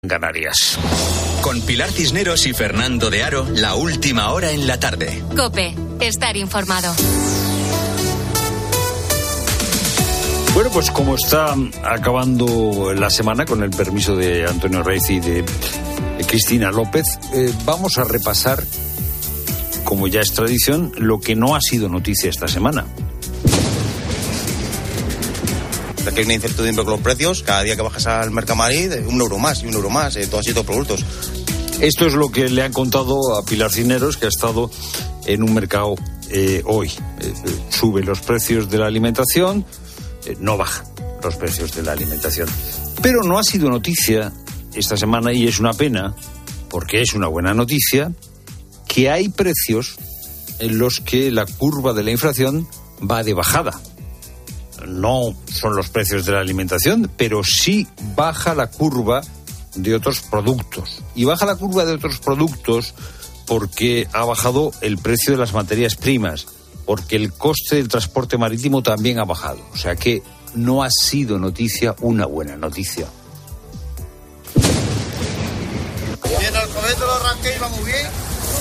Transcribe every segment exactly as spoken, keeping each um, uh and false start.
Canarias. Con Pilar Cisneros y Fernando de Aro, la última hora en la tarde. COPE, estar informado. Bueno, pues como está acabando la semana, con el permiso de Antonio Reis y de Cristina López, eh, vamos a repasar, como ya es tradición, lo que no ha sido noticia esta semana. Aquí hay una incertidumbre con los precios. Cada día que bajas al Mercamadrid, un euro más y un euro más, eh, todos estos productos. Esto es lo que le han contado a Pilar Cisneros, que ha estado en un mercado eh, hoy. Eh, sube los precios de la alimentación, eh, no baja los precios de la alimentación. Pero no ha sido noticia esta semana, y es una pena, porque es una buena noticia, que hay precios en los que la curva de la inflación va de bajada. No son los precios de la alimentación, pero sí baja la curva de otros productos. Y baja la curva de otros productos porque ha bajado el precio de las materias primas, porque el coste del transporte marítimo también ha bajado. O sea que no ha sido noticia, una buena noticia. Bien, al cometo lo arranqué y va muy bien.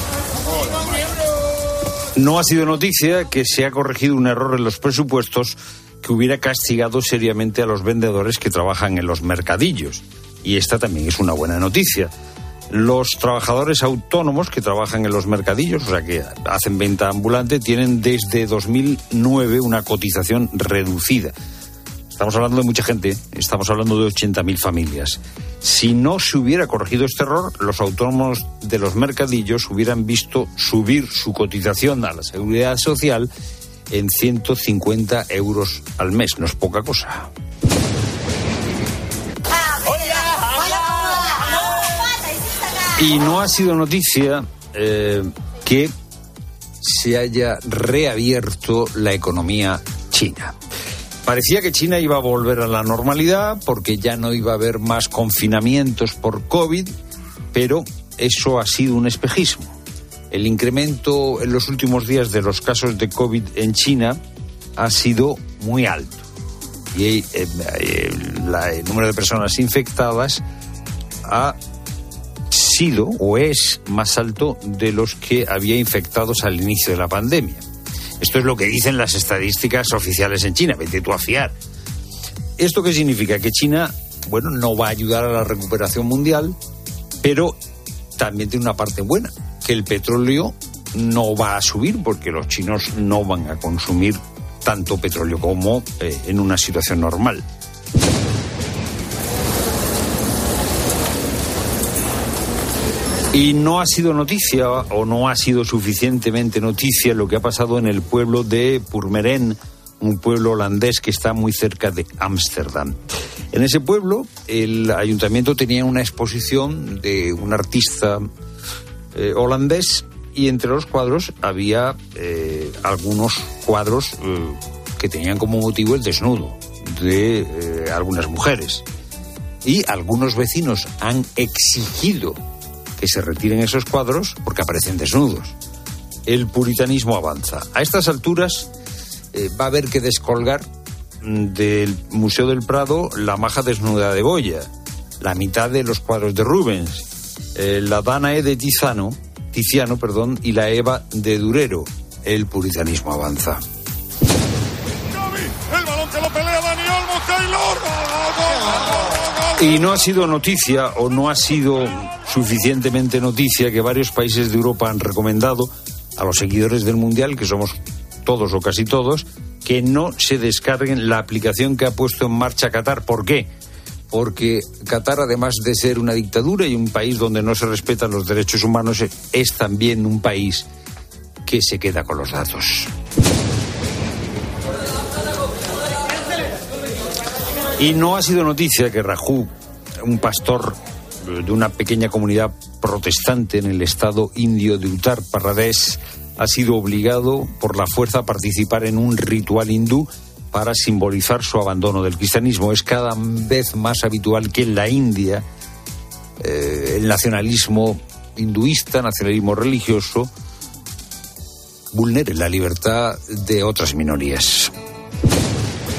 No ha sido noticia que se ha corregido un error en los presupuestos que hubiera castigado seriamente a los vendedores que trabajan en los mercadillos. Y esta también es una buena noticia. Los trabajadores autónomos que trabajan en los mercadillos, o sea, que hacen venta ambulante, tienen desde dos mil nueve una cotización reducida. Estamos hablando de mucha gente, estamos hablando de ochenta mil familias. Si no se hubiera corregido este error, los autónomos de los mercadillos hubieran visto subir su cotización a la Seguridad Social en ciento cincuenta euros al mes. No es poca cosa. Y no ha sido noticia eh, que se haya reabierto la economía china. Parecía que China iba a volver a la normalidad porque ya no iba a haber más confinamientos por COVID, pero eso ha sido un espejismo. El incremento en los últimos días de los casos de COVID en China ha sido muy alto. Y eh, eh, la, el número de personas infectadas ha sido o es más alto de los que había infectados al inicio de la pandemia. Esto es lo que dicen las estadísticas oficiales en China. Vete tú a fiar. ¿Esto qué significa? Que China, bueno, no va a ayudar a la recuperación mundial, pero también tiene una parte buena, que el petróleo no va a subir porque los chinos no van a consumir tanto petróleo como eh, en una situación normal. Y no ha sido noticia o no ha sido suficientemente noticia lo que ha pasado en el pueblo de Purmerend, un pueblo holandés que está muy cerca de Ámsterdam. En ese pueblo el ayuntamiento tenía una exposición de un artista eh, holandés, y entre los cuadros había eh, algunos cuadros eh, que tenían como motivo el desnudo de eh, algunas mujeres. Y algunos vecinos han exigido que se retiren esos cuadros porque aparecen desnudos. El puritanismo avanza. A estas alturas eh, va a haber que descolgar del Museo del Prado la maja desnuda de Goya, la mitad de los cuadros de Rubens, eh, la Danae de Tiziano, Tiziano, perdón, y la Eva de Durero. El puritanismo avanza. El balón que lo pelea Dani Olmo, Taylor. Y no ha sido noticia o no ha sido suficientemente noticia que varios países de Europa han recomendado a los seguidores del Mundial, que somos todos o casi todos, que no se descarguen la aplicación que ha puesto en marcha Qatar. ¿Por qué? Porque Qatar, además de ser una dictadura y un país donde no se respetan los derechos humanos, es también un país que se queda con los datos. Y no ha sido noticia que Raju, un pastor de una pequeña comunidad protestante en el estado indio de Uttar Pradesh, ha sido obligado por la fuerza a participar en un ritual hindú para simbolizar su abandono del cristianismo. Es cada vez más habitual que en la India eh, el nacionalismo hinduista, nacionalismo religioso, vulnere la libertad de otras minorías.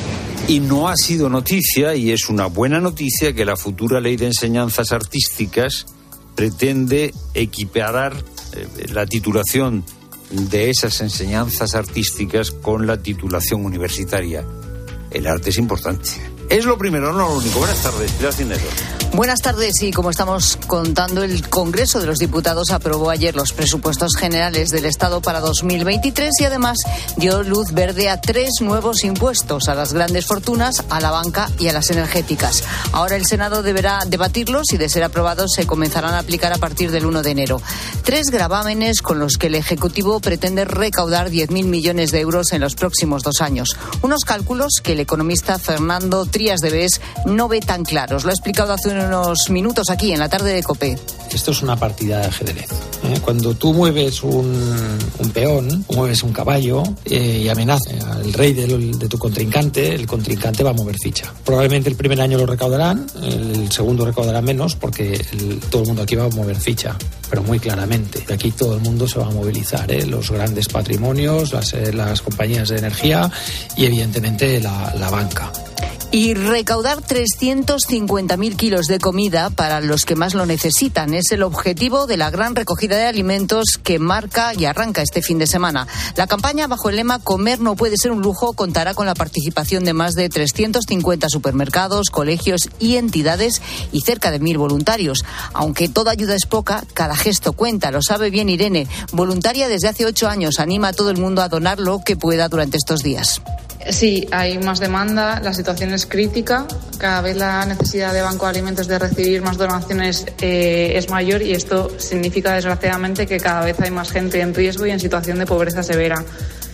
Y no ha sido noticia, y es una buena noticia, que la futura ley de enseñanzas artísticas pretende equiparar eh, la titulación de esas enseñanzas artísticas con la titulación universitaria. El arte es importante. Es lo primero, no lo único. Buenas tardes, Pilar Cisneros. Buenas tardes, y como estamos contando, el Congreso de los Diputados aprobó ayer los presupuestos generales del Estado para dos mil veintitrés y además dio luz verde a tres nuevos impuestos: a las grandes fortunas, a la banca y a las energéticas. Ahora el Senado deberá debatirlos y, de ser aprobados, se comenzarán a aplicar a partir del uno de enero. Tres gravámenes con los que el Ejecutivo pretende recaudar diez mil millones de euros en los próximos dos años. Unos cálculos que el economista Fernando Trías de Bes no ve tan claros. Lo ha explicado hace unos minutos aquí en la tarde de COPE. Esto es una partida de ajedrez. ¿eh? Cuando tú mueves un, un peón, mueves un caballo eh, y amenazas al rey de, de tu contrincante, el contrincante va a mover ficha. Probablemente el primer año lo recaudarán, el segundo recaudará menos porque el, todo el mundo aquí va a mover ficha, pero muy claramente. De aquí todo el mundo se va a movilizar, ¿eh? Los grandes patrimonios, las, eh, las compañías de energía y evidentemente la, la banca. Y recaudar trescientos cincuenta mil kilos de comida para los que más lo necesitan es el objetivo de la gran recogida de alimentos que marca y arranca este fin de semana. La campaña, bajo el lema "Comer no puede ser un lujo", contará con la participación de más de trescientos cincuenta supermercados, colegios y entidades y cerca de mil voluntarios. Aunque toda ayuda es poca, cada gesto cuenta. Lo sabe bien Irene, voluntaria desde hace ocho años. Anima a todo el mundo a donar lo que pueda durante estos días. Sí, hay más demanda, la situación es crítica, cada vez la necesidad de Banco de Alimentos de recibir más donaciones eh, es mayor, y esto significa, desgraciadamente, que cada vez hay más gente en riesgo y en situación de pobreza severa,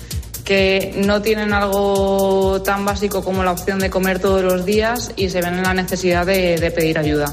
que no tienen algo tan básico como la opción de comer todos los días y se ven en la necesidad de, de pedir ayuda.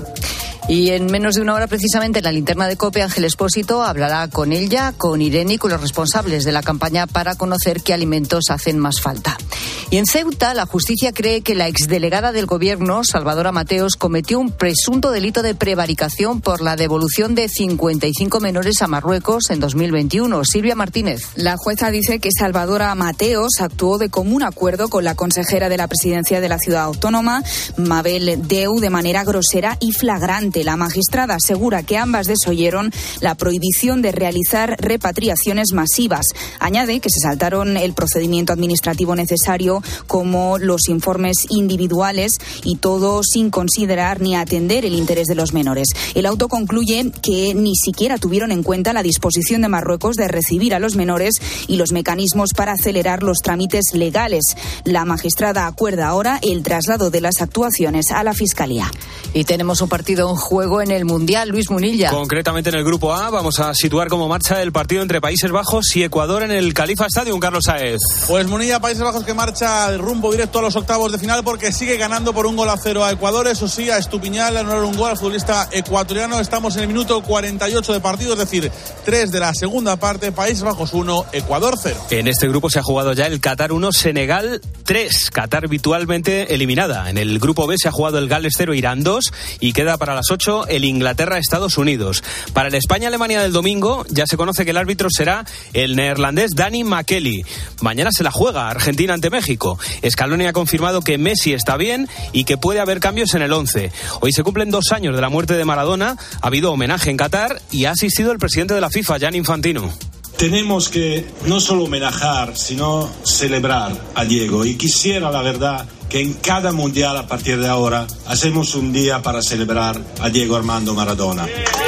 Y en menos de una hora, precisamente, en la linterna de COPE, Ángel Expósito hablará con ella, con Irene y con los responsables de la campaña para conocer qué alimentos hacen más falta. Y en Ceuta, la justicia cree que la exdelegada del Gobierno, Salvadora Mateos, cometió un presunto delito de prevaricación por la devolución de cincuenta y cinco menores a Marruecos en dos mil veintiuno. Silvia Martínez. La jueza dice que Salvadora Mateos actuó de común acuerdo con la consejera de la presidencia de la ciudad autónoma, Mabel Deu, de manera grosera y flagrante. La magistrada asegura que ambas desoyeron la prohibición de realizar repatriaciones masivas. Añade que se saltaron el procedimiento administrativo necesario, como los informes individuales, y todo sin considerar ni atender el interés de los menores. El auto concluye que ni siquiera tuvieron en cuenta la disposición de Marruecos de recibir a los menores y los mecanismos para acelerar los trámites legales. La magistrada acuerda ahora el traslado de las actuaciones a la Fiscalía. Y tenemos un partido en juego en el Mundial, Luis Munilla. Concretamente en el Grupo A vamos a situar cómo marcha el partido entre Países Bajos y Ecuador en el Khalifa Stadium, Carlos Sáez. Pues Munilla, Países Bajos que marcha de rumbo directo a los octavos de final porque sigue ganando por un gol a cero a Ecuador. Eso sí, a Estupiñán le anularon un gol al futbolista ecuatoriano. Estamos en el minuto cuarenta y ocho de partido, es decir, tres de la segunda parte. Países Bajos uno, Ecuador cero. En este grupo se ha jugado ya el Qatar uno, Senegal tres. Qatar habitualmente eliminada. En el Grupo B se ha jugado el Gales cero, Irán dos, y queda para las ocho el Inglaterra-Estados Unidos. Para el España-Alemania del domingo ya se conoce que el árbitro será el neerlandés Danny McKelly. Mañana se la juega Argentina ante México. Scaloni ha confirmado que Messi está bien y que puede haber cambios en el once. Hoy se cumplen dos años de la muerte de Maradona, ha habido homenaje en Qatar y ha asistido el presidente de la FIFA, Gianni Infantino. Tenemos que no solo homenajear, sino celebrar a Diego. Y quisiera, la verdad, que en cada mundial a partir de ahora hacemos un día para celebrar a Diego Armando Maradona.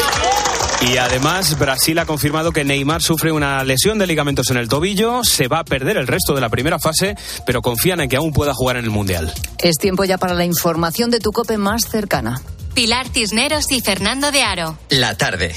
Y además Brasil ha confirmado que Neymar sufre una lesión de ligamentos en el tobillo, se va a perder el resto de la primera fase, pero confían en que aún pueda jugar en el Mundial. Es tiempo ya para la información de tu COPE más cercana. Pilar Cisneros y Fernando de Aro. La tarde.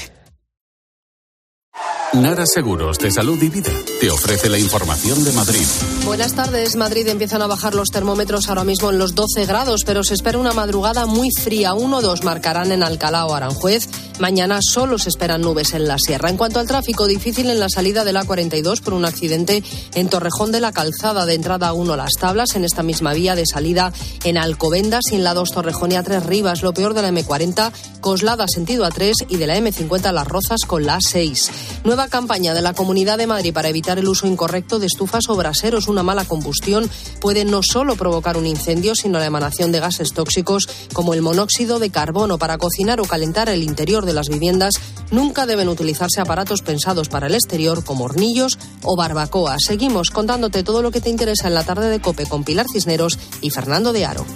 Nara Seguros de Salud y Vida te ofrece la información de Madrid. Buenas tardes. Madrid empiezan a bajar los termómetros ahora mismo en los doce grados, pero se espera una madrugada muy fría. uno o dos marcarán en Alcalá o Aranjuez. Mañana solo se esperan nubes en la sierra. En cuanto al tráfico, difícil en la salida de la cuarenta y dos por un accidente en Torrejón de la Calzada. De entrada a uno Las Tablas, en esta misma vía de salida en Alcobendas y en la dos Torrejón y A tres Rivas. Lo peor de la eme cuarenta, Coslada sentido A tres, y de la eme cincuenta Las Rozas con la A seis. Nueva campaña de la Comunidad de Madrid para evitar evitar el uso incorrecto de estufas o braseros. Una mala combustión puede no solo provocar un incendio, sino la emanación de gases tóxicos como el monóxido de carbono. Para cocinar o calentar el interior de las viviendas nunca deben utilizarse aparatos pensados para el exterior como hornillos o barbacoa. Seguimos contándote todo lo que te interesa en la tarde de COPE con Pilar Cisneros y Fernando de Aro.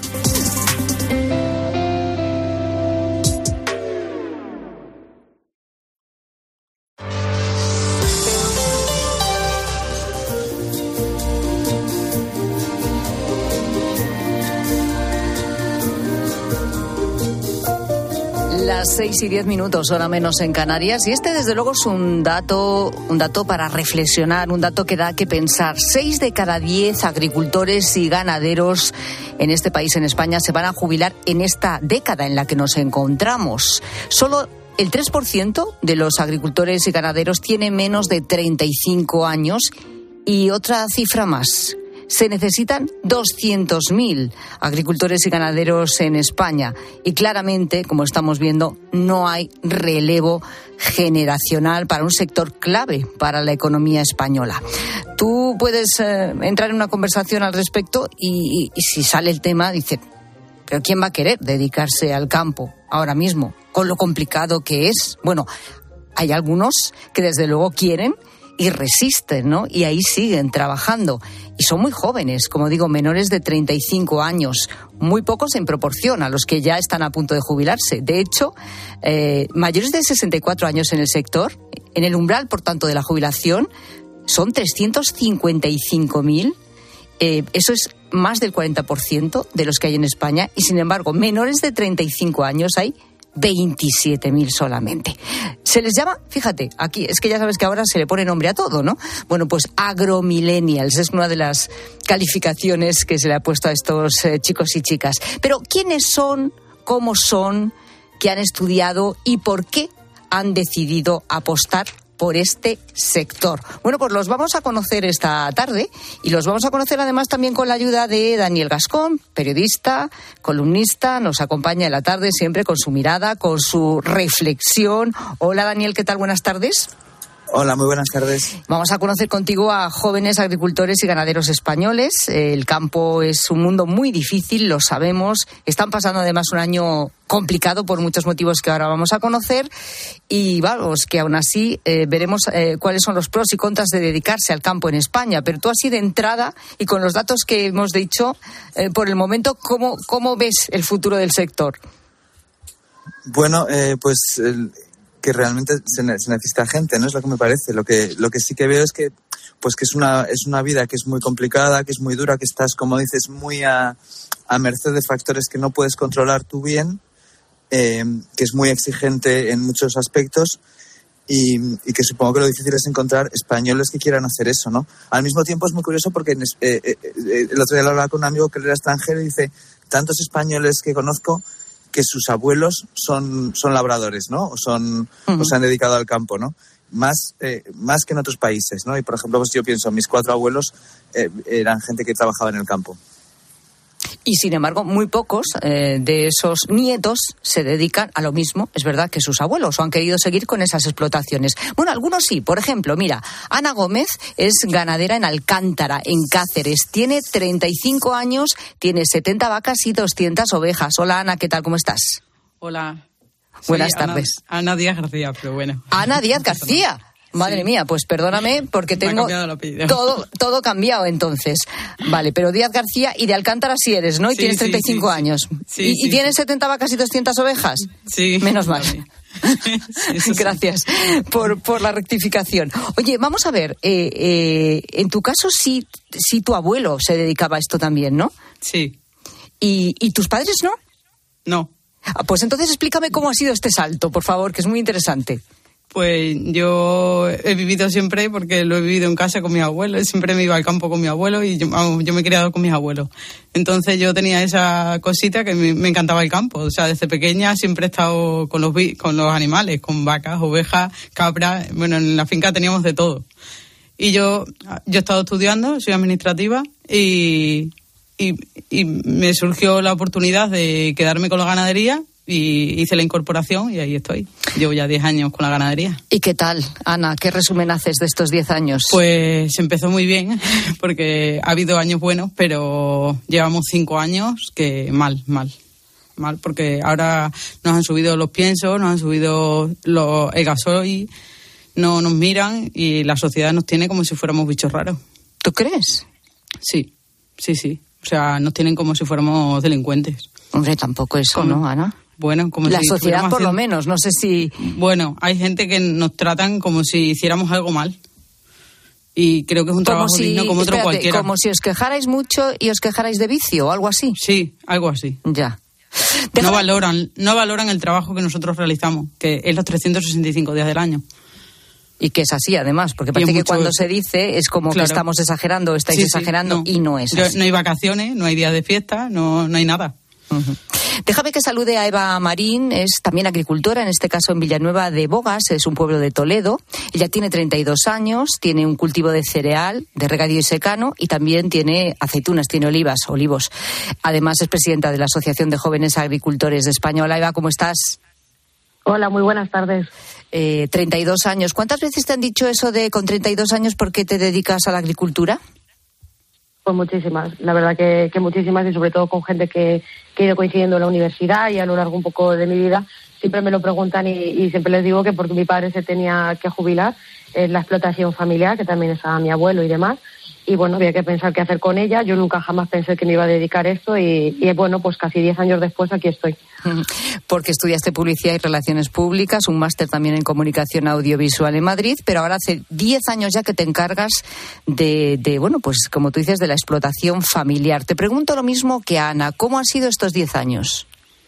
Las seis y diez minutos, hora menos en Canarias, y este desde luego es un dato, un dato para reflexionar, un dato que da que pensar. Seis de cada diez agricultores y ganaderos en este país, en España, se van a jubilar en esta década en la que nos encontramos. Solo el tres por ciento de los agricultores y ganaderos tiene menos de treinta y cinco años, y otra cifra más. Se necesitan doscientos mil agricultores y ganaderos en España y claramente, como estamos viendo, no hay relevo generacional para un sector clave para la economía española. Tú puedes eh, entrar en una conversación al respecto y, y, y si sale el tema, dice, ¿pero quién va a querer dedicarse al campo ahora mismo con lo complicado que es? Bueno, hay algunos que desde luego quieren y resisten, ¿no? Y ahí siguen trabajando. Y son muy jóvenes, como digo, menores de treinta y cinco años, muy pocos en proporción a los que ya están a punto de jubilarse. De hecho, eh, mayores de sesenta y cuatro años en el sector, en el umbral, por tanto, de la jubilación, son trescientos cincuenta y cinco mil. Eh, eso es más del cuarenta por ciento de los que hay en España. Y, sin embargo, menores de treinta y cinco años hay veintisiete mil solamente. Se les llama, fíjate, aquí, es que ya sabes que ahora se le pone nombre a todo, ¿no? Bueno, pues agromillennials es una de las calificaciones que se le ha puesto a estos eh, chicos y chicas. Pero, ¿quiénes son? ¿Cómo son? ¿Qué han estudiado? ¿Y por qué han decidido apostar por este sector? Bueno, pues los vamos a conocer esta tarde y los vamos a conocer además también con la ayuda de Daniel Gascón, periodista, columnista, nos acompaña en la tarde siempre con su mirada, con su reflexión. Hola Daniel, ¿qué tal? Buenas tardes. Hola, muy buenas tardes. Vamos a conocer contigo a jóvenes agricultores y ganaderos españoles. El campo es un mundo muy difícil, lo sabemos. Están pasando además un año complicado por muchos motivos que ahora vamos a conocer. Y vamos, que aún así eh, veremos eh, cuáles son los pros y contras de dedicarse al campo en España. Pero tú así de entrada y con los datos que hemos dicho, eh, por el momento, ¿cómo, cómo ves el futuro del sector? Bueno, eh, pues... El... que realmente se, ne- se necesita gente, ¿no? Es lo que me parece. Lo que lo que sí que veo es que pues que es una es una vida que es muy complicada, que es muy dura, que estás, como dices, muy a, a merced de factores que no puedes controlar tú bien, eh, que es muy exigente en muchos aspectos y, y que supongo que lo difícil es encontrar españoles que quieran hacer eso, ¿no? Al mismo tiempo es muy curioso porque en, eh, eh, eh, el otro día hablaba con un amigo que él era extranjero y dice, tantos españoles que conozco que sus abuelos son, son labradores, ¿no? O, son, uh-huh. o se han dedicado al campo, ¿no? Más, eh, más que en otros países, ¿no? Y, por ejemplo, pues yo pienso, mis cuatro abuelos eh, eran gente que trabajaba en el campo. Y, sin embargo, muy pocos eh, de esos nietos se dedican a lo mismo, es verdad, que sus abuelos, o han querido seguir con esas explotaciones. Bueno, algunos sí. Por ejemplo, mira, Ana Gómez es ganadera en Alcántara, en Cáceres. Tiene treinta y cinco años, tiene setenta vacas y doscientas ovejas. Hola, Ana, ¿qué tal? ¿Cómo estás? Hola. Buenas Ana, tardes. Ana Díaz García, pero bueno. Ana Díaz García. Madre sí. mía, pues perdóname porque tengo todo todo cambiado entonces. Vale, pero Díaz García y de Alcántara sí eres, ¿no? Y sí, tienes treinta y cinco sí, años. Sí, ¿Y, sí, ¿Y tienes sí. setenta vacas y doscientas ovejas? Sí. Menos mal. Sí, Gracias por, por la rectificación. Oye, vamos a ver, eh, eh, en tu caso sí, sí tu abuelo se dedicaba a esto también, ¿no? Sí. ¿Y, y tus padres no? No. Ah, pues entonces explícame cómo ha sido este salto, por favor, que es muy interesante. Pues yo he vivido siempre, porque lo he vivido en casa con mis abuelos, siempre me iba al campo con mi abuelo y yo, yo me he criado con mis abuelos. Entonces yo tenía esa cosita que me, me encantaba el campo. O sea, desde pequeña siempre he estado con los, con los animales, con vacas, ovejas, cabras. Bueno, en la finca teníamos de todo. Y yo, yo he estado estudiando, soy administrativa y, y, y me surgió la oportunidad de quedarme con la ganadería y hice la incorporación y ahí estoy. Llevo ya diez años con la ganadería. ¿Y qué tal, Ana? ¿Qué resumen haces de estos diez años? Pues empezó muy bien, porque ha habido años buenos, pero llevamos cinco años que mal, mal. Mal, porque ahora nos han subido los piensos, nos han subido los, el gasoil, no nos miran y la sociedad nos tiene como si fuéramos bichos raros. ¿Tú crees? Sí, sí, sí. O sea, nos tienen como si fuéramos delincuentes. Hombre, tampoco eso, ¿Cómo? ¿no, Ana? Bueno, como la si sociedad por haciendo... lo menos, no sé si... Bueno, hay gente que nos tratan como si hiciéramos algo mal. Y creo que es un como trabajo si, digno como otro espérate, cualquiera. Como si os quejarais mucho y os quejarais de vicio o algo así. Sí, algo así. Ya. No valoran, no valoran el trabajo que nosotros realizamos, que es los trescientos sesenta y cinco días del año. Y que es así, además, porque parece que mucho... cuando se dice es como claro. que estamos exagerando, estáis sí, exagerando, sí, no. y no es Yo, así. no hay vacaciones, no hay días de fiesta, no, no hay nada. Uh-huh. Déjame que salude a Eva Marín, es también agricultora, en este caso en Villanueva de Bogas, es un pueblo de Toledo. Ella tiene treinta y dos años, tiene un cultivo de cereal, de regadío y secano, y también tiene aceitunas, tiene olivas, olivos. Además es presidenta de la Asociación de Jóvenes Agricultores de España. Hola, Eva, ¿cómo estás? Hola, muy buenas tardes. Eh, treinta y dos años. ¿Cuántas veces te han dicho eso de con treinta y dos años por qué te dedicas a la agricultura? Pues muchísimas, la verdad que, que muchísimas, y sobre todo con gente que, que he ido coincidiendo en la universidad y a lo largo un poco de mi vida. Siempre me lo preguntan y, y siempre les digo que porque mi padre se tenía que jubilar, es la explotación familiar, que también es a mi abuelo y demás. Y bueno, había que pensar qué hacer con ella. Yo nunca jamás pensé que me iba a dedicar a esto y, y bueno, pues casi diez años después aquí estoy. Porque estudiaste Publicidad y Relaciones Públicas, un máster también en Comunicación Audiovisual en Madrid, pero ahora hace diez años ya que te encargas de, de, bueno, pues como tú dices, de la explotación familiar. Te pregunto lo mismo que a Ana, ¿cómo han sido estos diez años?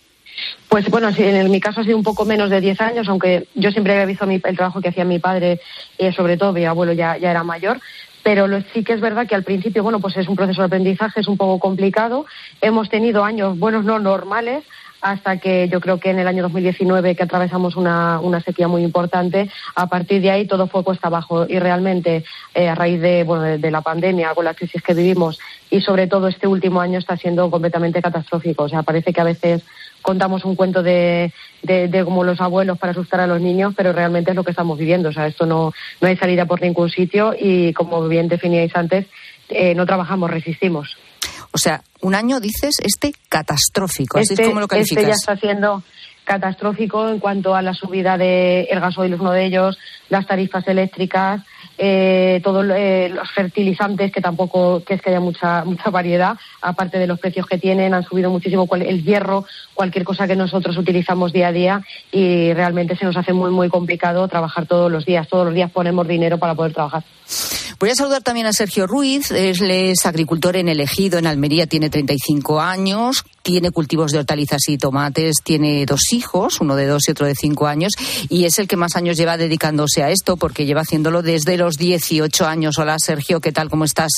Pues bueno, sí, en mi caso ha sido un poco menos de diez años, aunque yo siempre había visto mi, el trabajo que hacía mi padre, eh, sobre todo mi abuelo ya, ya era mayor. Pero lo, sí que es verdad que al principio, bueno, pues es un proceso de aprendizaje, es un poco complicado. Hemos tenido años buenos, no normales, hasta que yo creo que en el año dos mil diecinueve, que atravesamos una, una sequía muy importante, a partir de ahí todo fue cuesta abajo. Y realmente, eh, a raíz de, bueno, de, de la pandemia, con la crisis que vivimos, y sobre todo este último año está siendo completamente catastrófico. O sea, parece que a veces contamos un cuento de, de, de como los abuelos para asustar a los niños, pero realmente es lo que estamos viviendo. O sea, esto no, no hay salida por ningún sitio y, como bien definíais antes, eh, no trabajamos, resistimos. O sea, un año, dices, este catastrófico, así este, es como lo calificas. Este ya está siendo catastrófico en cuanto a la subida del de gasoil, es uno de ellos, las tarifas eléctricas, eh, todos eh, los fertilizantes, que tampoco que es que haya mucha mucha variedad, aparte de los precios que tienen, han subido muchísimo el hierro, cualquier cosa que nosotros utilizamos día a día, y realmente se nos hace muy, muy complicado trabajar todos los días. Todos los días ponemos dinero para poder trabajar. Voy a saludar también a Sergio Ruiz, él es agricultor en El Ejido, en Almería, tiene treinta y cinco años, tiene cultivos de hortalizas y tomates, tiene dos hijos, uno de dos y otro de cinco años, y es el que más años lleva dedicándose a esto, porque lleva haciéndolo desde los dieciocho años. Hola, Sergio, ¿qué tal? ¿Cómo estás?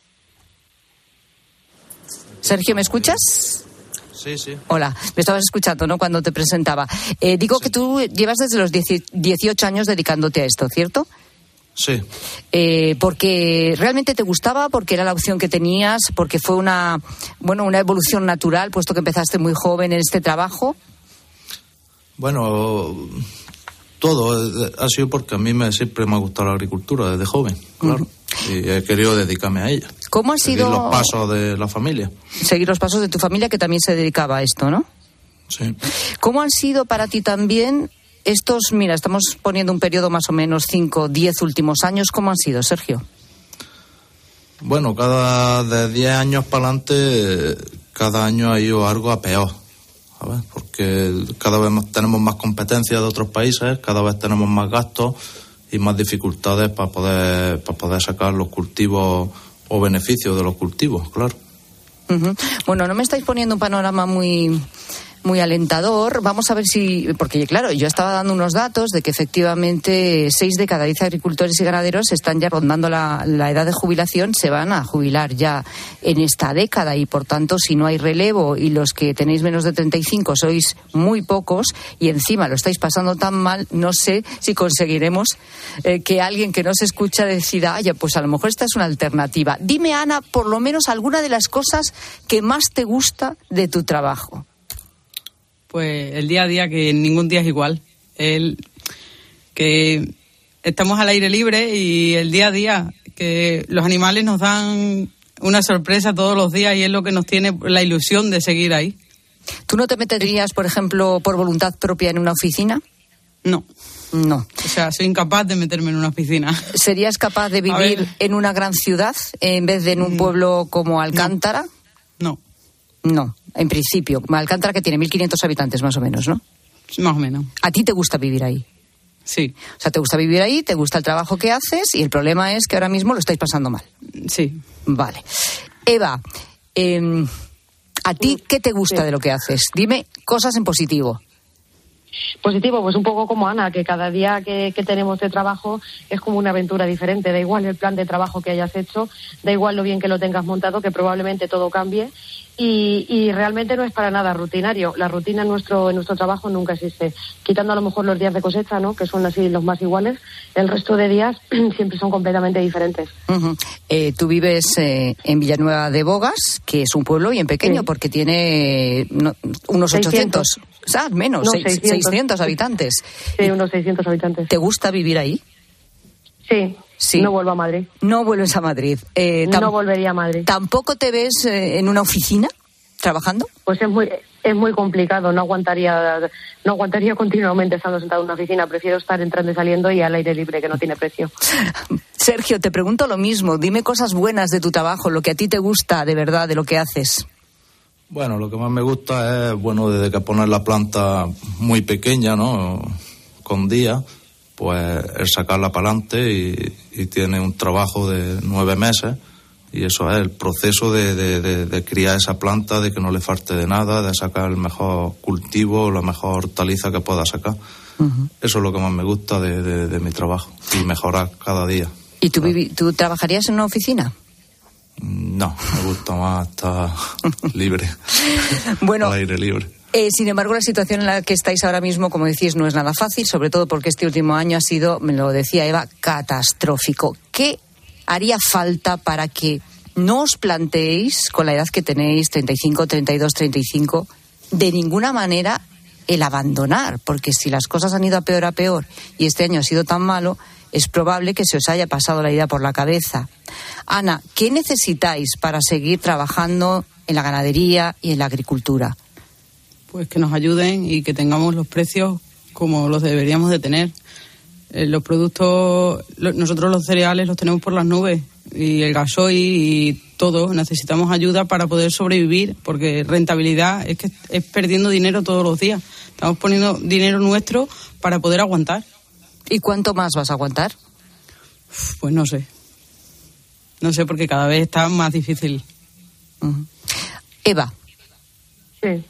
Sergio, ¿me escuchas? Sí, sí. Hola, me estabas escuchando, ¿no?, cuando te presentaba. Eh, digo sí. que tú llevas desde los dieciocho años dedicándote a esto, ¿cierto? Sí. Eh, porque realmente te gustaba, porque era la opción que tenías, porque fue una, bueno, una evolución natural, puesto que empezaste muy joven en este trabajo. Bueno, todo ha sido porque a mí me, siempre me ha gustado la agricultura desde joven, claro. Uh-huh. Y he querido dedicarme a ella. ¿Cómo ha sido? Seguir los pasos de la familia. Seguir los pasos de tu familia, que también se dedicaba a esto, ¿no? Sí. ¿Cómo han sido para ti también estos, mira, estamos poniendo un periodo más o menos cinco, diez últimos años, ¿cómo han sido, Sergio? Bueno, cada de diez años para adelante, cada año ha ido algo a peor, ¿sabes? Porque cada vez más, tenemos más competencia de otros países, cada vez tenemos más gastos y más dificultades para poder, para poder sacar los cultivos o beneficios de los cultivos, claro. Uh-huh. Bueno, no me estáis poniendo un panorama muy... muy alentador. Vamos a ver si, porque claro, yo estaba dando unos datos de que efectivamente seis de cada diez agricultores y ganaderos están ya rondando la, la edad de jubilación, se van a jubilar ya en esta década, y por tanto, si no hay relevo y los que tenéis menos de treinta y cinco sois muy pocos y encima lo estáis pasando tan mal, no sé si conseguiremos eh, que alguien que no se escucha decida, oye, pues a lo mejor esta es una alternativa. Dime, Ana, por lo menos alguna de las cosas que más te gusta de tu trabajo. pues el día a día, que ningún día es igual. El, que estamos al aire libre y el día a día, que los animales nos dan una sorpresa todos los días y es lo que nos tiene la ilusión de seguir ahí. ¿Tú no te meterías, por ejemplo, por voluntad propia en una oficina? No. No. O sea, soy incapaz de meterme en una oficina. ¿Serías capaz de vivir en una gran ciudad en vez de en un pueblo como Alcántara? No. No, en principio. Alcántara, que tiene mil quinientos habitantes más o menos, ¿no? Más o menos. ¿A ti te gusta vivir ahí? Sí. O sea, te gusta vivir ahí, te gusta el trabajo que haces y el problema es que ahora mismo lo estáis pasando mal. Sí. Vale. Eva, eh, ¿a ti qué te gusta de lo que haces? Dime cosas en positivo. Positivo, pues un poco como Ana, que cada día que, que tenemos de trabajo es como una aventura diferente. Da igual el plan de trabajo que hayas hecho, da igual lo bien que lo tengas montado, que probablemente todo cambie. Y, y realmente no es para nada rutinario. La rutina en nuestro en nuestro trabajo nunca existe. Quitando a lo mejor los días de cosecha, ¿no?, que son así los más iguales, el resto de días siempre son completamente diferentes. Uh-huh. Eh, tú vives eh, en Villanueva de Bogas, que es un pueblo bien pequeño, sí, porque tiene no, unos ochocientos, o sea, menos, no, seis, seiscientos. seiscientos habitantes. Sí, unos seiscientos habitantes. ¿Te gusta vivir ahí? Sí. Sí. No vuelvo a Madrid. No vuelves a Madrid. Eh, tam- no volvería a Madrid. ¿Tampoco te ves eh, en una oficina trabajando? Pues es muy es muy complicado. No aguantaría no aguantaría continuamente estando sentado en una oficina. Prefiero estar entrando y saliendo y al aire libre, que no tiene precio. Sergio, te pregunto lo mismo. Dime cosas buenas de tu trabajo, lo que a ti te gusta de verdad de lo que haces. Bueno, lo que más me gusta es, bueno, desde que pones la planta muy pequeña, ¿no?, con día, pues el sacarla para adelante y, y tiene un trabajo de nueve meses y eso es el proceso de, de, de, de criar esa planta, de que no le falte de nada, de sacar el mejor cultivo, la mejor hortaliza que pueda sacar. Uh-huh. Eso es lo que más me gusta de, de, de mi trabajo y mejorar cada día. ¿Y tú, vivi- tú trabajarías en una oficina? No, me gusta más estar libre. Bueno, al aire libre. Eh, sin embargo, la situación en la que estáis ahora mismo, como decís, no es nada fácil, sobre todo porque este último año ha sido, me lo decía Eva, catastrófico. ¿Qué haría falta para que no os planteéis, con la edad que tenéis, treinta y cinco, treinta y dos, treinta y cinco, de ninguna manera el abandonar? Porque si las cosas han ido a peor a peor y este año ha sido tan malo, es probable que se os haya pasado la idea por la cabeza. Ana, ¿qué necesitáis para seguir trabajando en la ganadería y en la agricultura? Pues que nos ayuden y que tengamos los precios como los deberíamos de tener. Eh, los productos, lo, nosotros los cereales los tenemos por las nubes y el gasoil y todo. Necesitamos ayuda para poder sobrevivir, porque rentabilidad es que es perdiendo dinero todos los días. Estamos poniendo dinero nuestro para poder aguantar. ¿Y cuánto más vas a aguantar? Pues no sé. No sé, porque cada vez está más difícil. Uh-huh. Eva. Sí.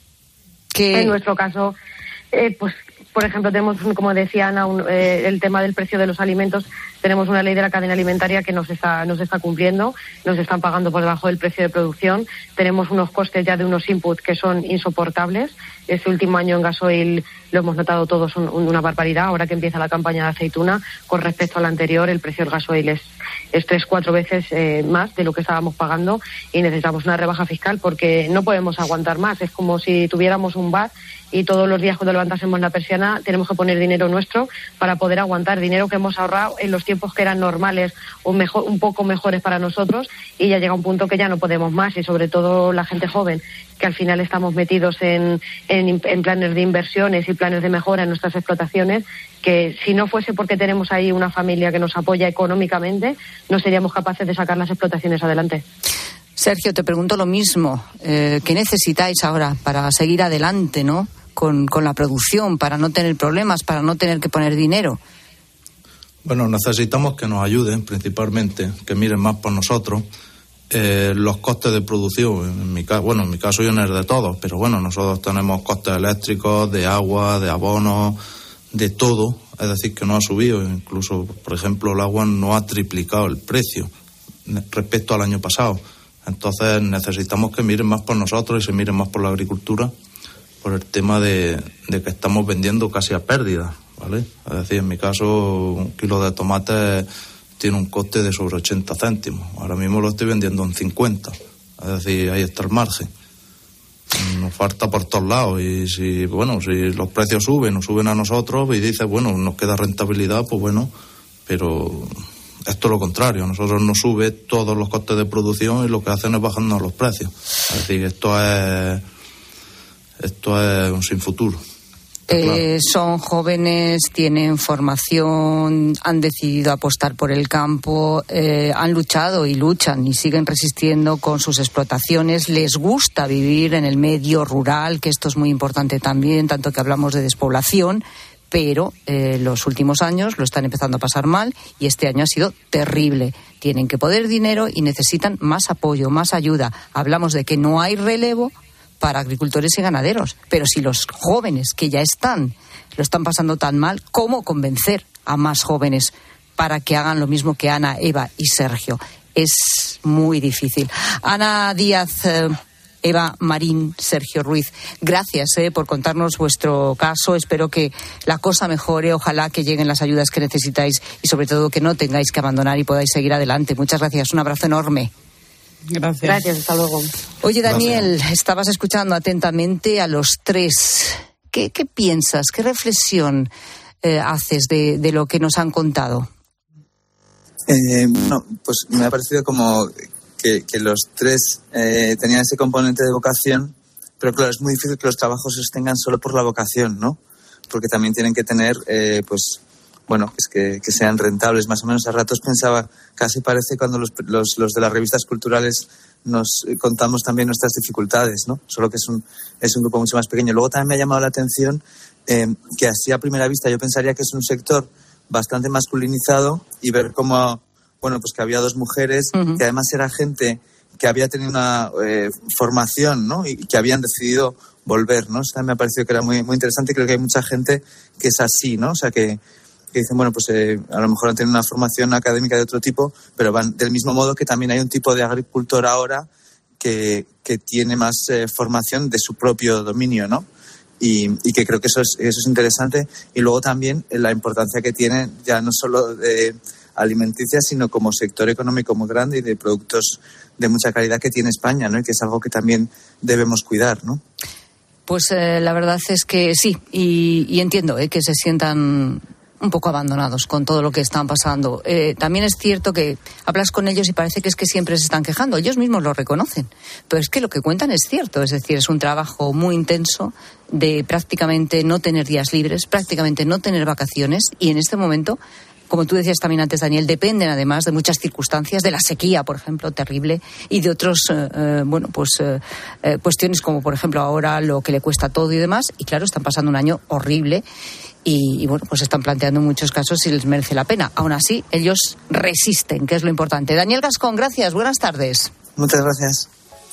Que... En nuestro caso, eh, pues, por ejemplo, tenemos, como decía Ana, un, eh, el tema del precio de los alimentos. Tenemos una ley de la cadena alimentaria que nos está, nos está cumpliendo, nos están pagando por debajo del precio de producción. Tenemos unos costes ya de unos inputs que son insoportables. Este último año en gasoil lo hemos notado todos un, una barbaridad. Ahora que empieza la campaña de aceituna, con respecto al anterior, el precio del gasoil es, es tres, cuatro veces eh, más de lo que estábamos pagando y necesitamos una rebaja fiscal porque no podemos aguantar más. Es como si tuviéramos un bar y todos los días cuando levantásemos la persiana tenemos que poner dinero nuestro para poder aguantar, dinero que hemos ahorrado en los tiempos que eran normales o mejor, un poco mejores para nosotros, y ya llega un punto que ya no podemos más, y sobre todo la gente joven, que al final estamos metidos en, en, en planes de inversiones y planes de mejora en nuestras explotaciones, que si no fuese porque tenemos ahí una familia que nos apoya económicamente, no seríamos capaces de sacar las explotaciones adelante. Sergio, te pregunto lo mismo. Eh, ¿Qué necesitáis ahora para seguir adelante, ¿no?, con, con la producción, para no tener problemas, para no tener que poner dinero? Bueno, necesitamos que nos ayuden, principalmente, que miren más por nosotros. Eh, los costes de producción, en mi caso, bueno, en mi caso yo no es de todos, pero bueno, nosotros tenemos costes eléctricos, de agua, de abonos, de todo, es decir, que no ha subido. Incluso, por ejemplo, el agua no ha triplicado el precio respecto al año pasado. Entonces necesitamos que miren más por nosotros y se miren más por la agricultura, por el tema de, de que estamos vendiendo casi a pérdida, ¿vale? Es decir, en mi caso, un kilo de tomate tiene un coste de sobre ochenta céntimos. Ahora mismo lo estoy vendiendo en cincuenta. Es decir, ahí está el margen. Nos falta por todos lados y si, bueno, si los precios suben o suben a nosotros y dices, bueno, nos queda rentabilidad, pues bueno, pero esto es lo contrario, a nosotros nos sube todos los costes de producción y lo que hacen es bajarnos los precios. Es decir, esto es, esto es un sin futuro. Eh, son jóvenes, tienen formación, han decidido apostar por el campo, eh, han luchado y luchan y siguen resistiendo con sus explotaciones. Les gusta vivir en el medio rural, que esto es muy importante también, tanto que hablamos de despoblación, pero eh, los últimos años lo están empezando a pasar mal y este año ha sido terrible. Tienen que poner dinero y necesitan más apoyo, más ayuda. Hablamos de que no hay relevo para agricultores y ganaderos, pero si los jóvenes que ya están lo están pasando tan mal, ¿cómo convencer a más jóvenes para que hagan lo mismo que Ana, Eva y Sergio? Es muy difícil. Ana Díaz, eh, Eva Marín, Sergio Ruiz, gracias eh, por contarnos vuestro caso. Espero que la cosa mejore, ojalá que lleguen las ayudas que necesitáis y sobre todo que no tengáis que abandonar y podáis seguir adelante. Muchas gracias, un abrazo enorme. Gracias. Gracias, hasta luego. Oye, Daniel, estabas escuchando atentamente a los tres. ¿Qué, qué piensas, qué reflexión eh, haces de, de lo que nos han contado? Eh, no, pues me ha parecido como que, que los tres eh, tenían ese componente de vocación, pero claro, es muy difícil que los trabajos se sostengan solo por la vocación, ¿no? Porque también tienen que tener, eh, pues... bueno, pues que, que sean rentables. Más o menos a ratos pensaba, casi parece cuando los, los, los de las revistas culturales nos contamos también nuestras dificultades, ¿no? Solo que es un, es un grupo mucho más pequeño. Luego también me ha llamado la atención eh, que así a primera vista yo pensaría que es un sector bastante masculinizado y ver cómo, bueno, pues que había dos mujeres, uh-huh. que además era gente que había tenido una eh, formación, ¿no? Y que habían decidido volver, ¿no? Eso también me ha parecido que era muy, muy interesante y creo que hay mucha gente que es así, ¿no? O sea, que que dicen, bueno, pues eh, a lo mejor han tenido una formación académica de otro tipo, pero van del mismo modo que también hay un tipo de agricultor ahora que, que tiene más eh, formación de su propio dominio, ¿no? Y, y que creo que eso es, eso es interesante. Y luego también eh, la importancia que tiene ya no solo de alimenticia, sino como sector económico muy grande y de productos de mucha calidad que tiene España, ¿no? Y que es algo que también debemos cuidar, ¿no? Pues eh, la verdad es que sí, y, y entiendo eh, que se sientan un poco abandonados con todo lo que están pasando. Eh, también es cierto que hablas con ellos y parece que es que siempre se están quejando. Ellos mismos lo reconocen. Pero es que lo que cuentan es cierto. Es decir, es un trabajo muy intenso de prácticamente no tener días libres, prácticamente no tener vacaciones. Y en este momento, como tú decías también antes, Daniel, dependen además de muchas circunstancias, de la sequía, por ejemplo, terrible, y de otros, eh, eh, bueno, pues eh, eh, cuestiones como, por ejemplo, ahora lo que le cuesta todo y demás. Y claro, están pasando un año horrible. Y, y bueno, pues están planteando en muchos casos si les merece la pena. Aún así, ellos resisten, que es lo importante. Daniel Gascón, gracias, buenas tardes. Muchas gracias.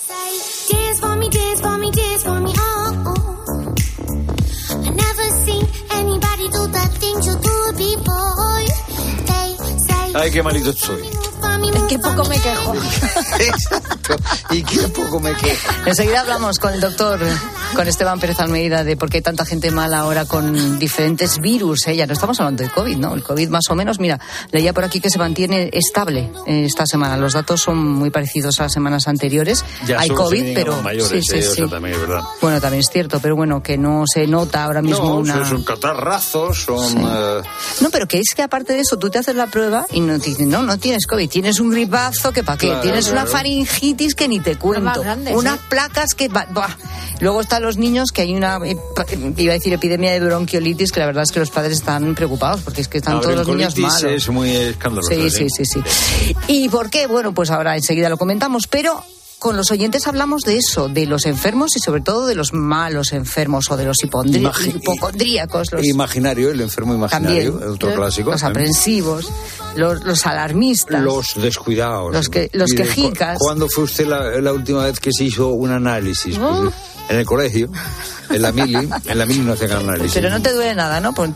Ay, qué malito estoy. Qué poco me quejo. Exacto. Y qué poco me quejo. Enseguida hablamos con el doctor, con Esteban Pérez Almeida, de por qué hay tanta gente mala ahora con diferentes virus. ¿eh? Ya no estamos hablando de COVID, ¿no? El COVID más o menos, mira, leía por aquí que se mantiene estable esta semana. Los datos son muy parecidos a las semanas anteriores. Ya hay COVID, pero... mayores, sí, sí, eh, sí. O sea, también es verdad. Bueno, también es cierto, pero bueno, que no se nota ahora mismo no, una... son catarrazos, son... Sí. Uh... No, pero que es que aparte de eso, tú te haces la prueba y no te dicen, no, no tienes COVID, tienes un gripazo que pa' qué, claro, tienes claro. una faringitis que ni te cuento, grandes, unas ¿eh? placas que... Bah. Luego están los niños, que hay una, iba a decir, epidemia de bronquiolitis, que la verdad es que los padres están preocupados, porque es que están la todos los niños malos. Es muy escandaloso. Sí, sí, sí, sí, sí. ¿Y por qué? Bueno, pues ahora enseguida lo comentamos, pero... Con los oyentes hablamos de eso, de los enfermos y sobre todo de los malos enfermos o de los hipondri- Imagi- hipocondríacos. Los... Imaginario, el enfermo imaginario, también, otro los, clásico. Los también. aprensivos, los, los alarmistas. Los descuidados. Los, que, los Mire, quejicas. ¿Cuándo fue usted la, la última vez que se hizo un análisis? Oh. Pues, en el colegio, en la mili, en la mili no hacen análisis. Pero no te duele nada, ¿no? Pronto.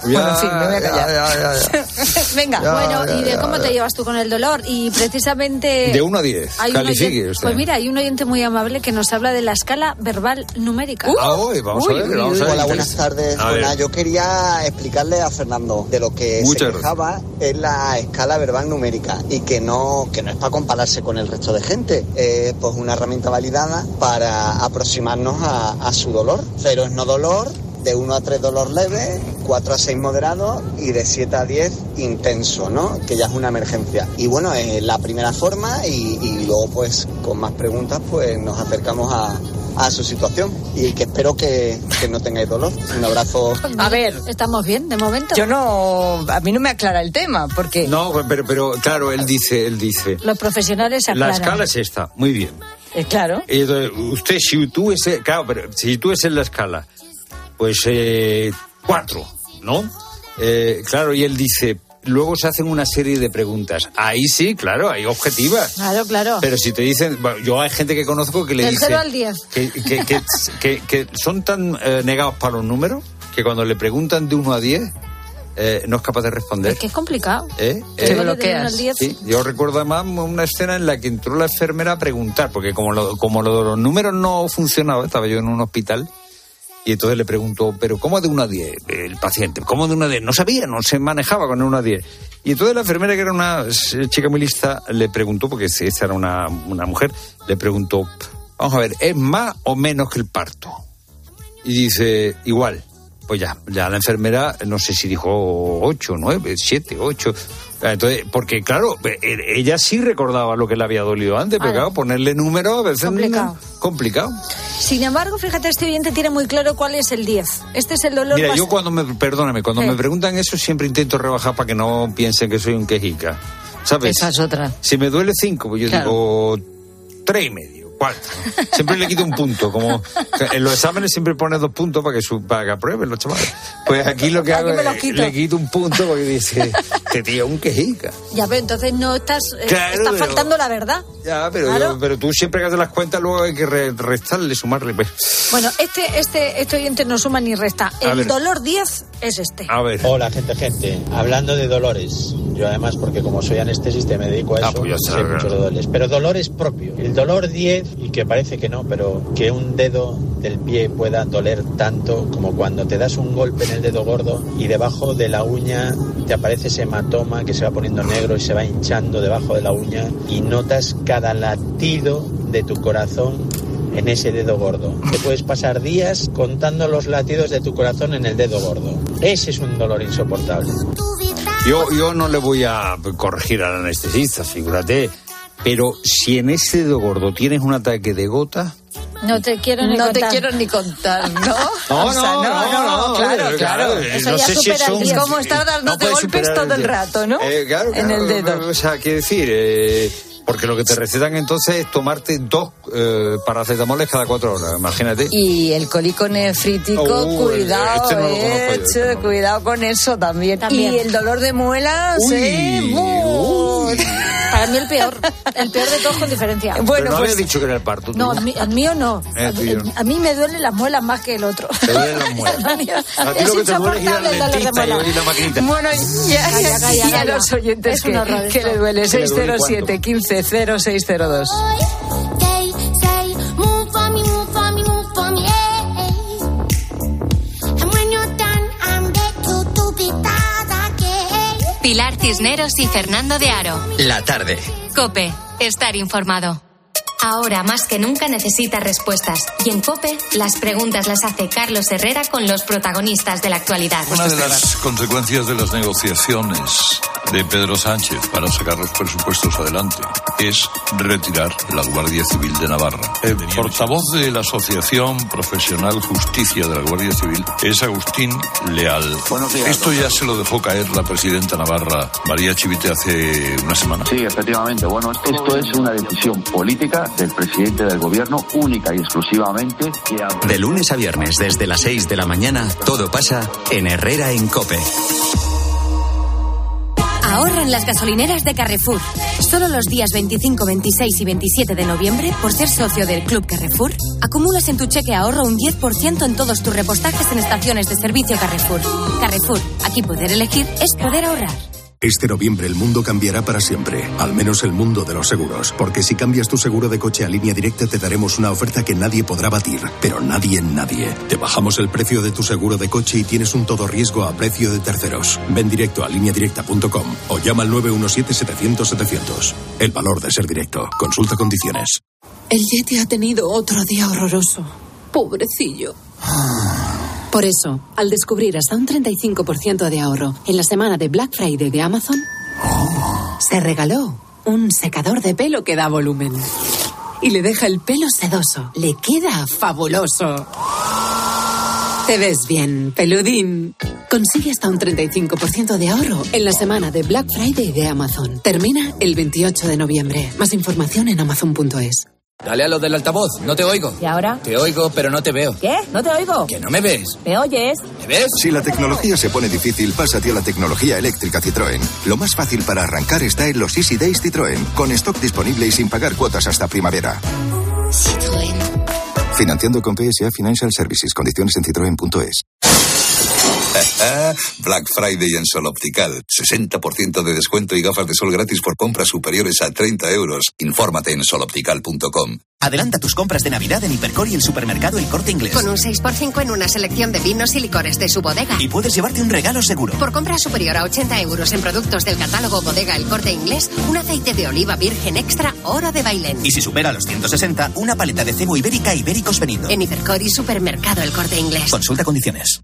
Ya, bueno, en fin, me voy a callar. Ya, ya, ya, ya. Venga. Ya, Bueno, ya, ¿y de ya, cómo ya. te llevas tú con el dolor? Y precisamente... De uno a diez, hay un califique oyente- usted. Pues mira, hay un oyente muy amable que nos habla de la escala verbal numérica. Ah, hoy, vamos Uy, a ver, uy, vamos uy. a ver. Hola, buenas tardes. A Bueno, ver. yo quería explicarle a Fernando de lo que Muchas se quejaba es la escala verbal numérica y que no que no es para compararse con el resto de gente, es pues una herramienta validada para aproximarnos a, a su dolor. Cero es no dolor, de uno a tres dolor leve, cuatro a seis moderado y de siete a diez intenso, ¿no? Que ya es una emergencia. Y bueno, es la primera forma y, y luego pues con más preguntas pues nos acercamos a, a su situación y que espero que, que no tengáis dolor. Un abrazo. A ver, ¿estamos bien de momento? Yo no, a mí no me aclara el tema, porque No, pero, pero claro, él dice, él dice. Los profesionales se La aclaran. escala es esta, muy bien. eh, claro. Y entonces, usted, si tú ese, claro, pero si tú es en la escala, pues eh, cuatro, ¿no? Eh, claro, y él dice, luego se hacen una serie de preguntas. Ahí sí, claro, hay objetivas. Claro, claro. Pero si te dicen, bueno, yo hay gente que conozco que le Del dice cero al diez. que, que, que, que- que son tan eh, negados para los números que cuando le preguntan de uno a diez eh, no es capaz de responder. Es que es complicado. ¿Eh? Te Eh, bloqueas. Del uno al diez. Sí, yo recuerdo además una escena en la que entró la enfermera a preguntar, porque como, lo, como lo de los números no funcionaba, estaba yo en un hospital, y entonces le preguntó, ¿pero cómo de uno a diez el paciente? ¿Cómo de uno a diez? No sabía, no se manejaba con el uno a diez. Y entonces la enfermera, que era una chica muy lista, le preguntó, porque esta era una, una mujer, le preguntó, vamos a ver, ¿es más o menos que el parto? Y dice, igual. Pues ya, ya la enfermera, no sé si dijo ocho, nueve, siete, ocho. Entonces, porque claro, ella sí recordaba lo que le había dolido antes, pero claro, ponerle números a veces Complicado. es complicado. Sin embargo, fíjate, este oyente tiene muy claro cuál es el diez. Este es el dolor Mira, más... yo cuando me, perdóname, cuando Sí. me preguntan eso siempre intento rebajar para que no piensen que soy un quejica. ¿Sabes? Esa es otra. Si me duele cinco, pues yo Claro. digo tres y medio, cuatro. Siempre le quito un punto, como en los exámenes siempre pone dos puntos para que, su, para que aprueben los chavales. Pues aquí lo que Aquí hago me los es quito. le quito un punto porque dice, te tío, un quejica. Ya, pero entonces no estás... eh, Claro, está pero- faltando la verdad. Ya, pero, Claro. yo- pero tú siempre que haces las cuentas luego hay que re- restarle, sumarle. Pues. Bueno, este, este, este oyente no suma ni resta. A El ver. dolor diez es este. A ver. Hola, gente, gente. Hablando de dolores, yo además, porque como soy anestesista y me dedico a eso, Ah, pues ya está, sé claro. muchos dolores. Pero dolores propios. El dolor diez, y que parece que no, pero que un dedo del pie pueda doler tanto como cuando te das un golpe en el dedo gordo y debajo de la uña te aparece ese hematoma que se va poniendo negro y se va hinchando debajo de la uña y notas cada latido de tu corazón en ese dedo gordo. Te puedes pasar días contando los latidos de tu corazón en el dedo gordo. Ese es un dolor insoportable. Yo, yo no le voy a corregir al anestesista, figúrate, pero si en ese dedo gordo tienes un ataque de gota... No te quiero ni No te contar. quiero ni contar, ¿no? No, O sea, no, no, no, claro, claro, claro. Eso no ya sé si supera es el un- diez. ¿Cómo estar no dándote puedes golpes superar todo el diez. rato, no? Eh, claro, En claro, el dedo. O sea, quiere decir, eh, porque lo que te recetan entonces es tomarte dos eh, paracetamoles cada cuatro horas, imagínate. Y el cólico nefrítico, Uh, cuidado, este no lo conozco yo, eh, este no. cuidado con eso también. También. Y el dolor de muelas, Uy, ¿eh? ¡Bu! uy. Para mí el peor. El peor de todos con diferencia. Pero Bueno, no pues había dicho que era el parto. tú. No, el mío, el mío no. Eh, A, tuyo. a mí me duelen las muelas más que el otro. Te duelen las muelas. A mí- A ti es lo que te duele es ir al insoportable el dolor de dentista y muelas. oír la maquinita. Bueno, ya, Calla, calla, y a calla. los oyentes Es un que, horror que esto. le duele. ¿Qué le seis duele cero y siete, cuánto? quince cero seis cero dos. Pilar Cisneros y Fernando de Aro. La tarde. COPE. Estar informado. Ahora más que nunca necesita respuestas. Y en COPE, las preguntas las hace Carlos Herrera con los protagonistas de la actualidad. Una de las consecuencias de las negociaciones de Pedro Sánchez para sacar los presupuestos adelante es retirar la Guardia Civil de Navarra. El portavoz de la Asociación Profesional Justicia de la Guardia Civil es Agustín Leal. Buenos días, Esto ya se lo dejó caer la presidenta navarra, María Chivite, hace una semana. Sí, efectivamente. Bueno, esto es una decisión política del presidente del gobierno, única y exclusivamente. Que... De lunes a viernes, desde las seis de la mañana, todo pasa en Herrera en COPE. Ahorra en las gasolineras de Carrefour. Solo los días veinticinco, veintiséis y veintisiete de noviembre, por ser socio del Club Carrefour, acumulas en tu cheque ahorro un diez por ciento en todos tus repostajes en estaciones de servicio Carrefour. Carrefour, aquí poder elegir es poder ahorrar. Este noviembre el mundo cambiará para siempre, al menos el mundo de los seguros, porque si cambias tu seguro de coche a Línea Directa te daremos una oferta que nadie podrá batir, pero nadie en nadie. Te bajamos el precio de tu seguro de coche y tienes un todo riesgo a precio de terceros. Ven directo a línea directa punto com o llama al nueve uno siete, setecientos, setecientos. El valor de ser directo. Consulta condiciones. El Yeti ha tenido otro día horroroso. Pobrecillo. Por eso, al descubrir hasta un treinta y cinco por ciento de ahorro en la semana de Black Friday de Amazon, oh. se regaló un secador de pelo que da volumen. Y le deja el pelo sedoso. Le queda fabuloso. Te ves bien, peludín. Consigue hasta un treinta y cinco por ciento de ahorro en la semana de Black Friday de Amazon. Termina el veintiocho de noviembre. Más información en amazon punto es. Dale a lo del altavoz, no te oigo. ¿Y ahora? Te oigo, pero no te veo. ¿Qué? ¿No te oigo? ¿Que no me ves? ¿Me oyes? ¿Me ves? Si la tecnología se pone difícil, pásate a la tecnología eléctrica Citroën. Lo más fácil para arrancar está en los Easy Days Citroën, con stock disponible y sin pagar cuotas hasta primavera. Citroën. Financiando con P S A Financial Services. Condiciones en citroen punto es. Black Friday en Sol Optical. sesenta por ciento de descuento y gafas de sol gratis por compras superiores a treinta euros. Infórmate en sol optical punto com. Adelanta tus compras de Navidad en Hipercor y el supermercado El Corte Inglés. Con un seis por cinco en una selección de vinos y licores de su bodega. Y puedes llevarte un regalo seguro. Por compra superior a ochenta euros en productos del catálogo Bodega El Corte Inglés, un aceite de oliva virgen extra Oro de Bailén. Y si supera los ciento sesenta, una paleta de cebo ibérica Ibéricos Venido. En Hipercor y supermercado El Corte Inglés. Consulta condiciones.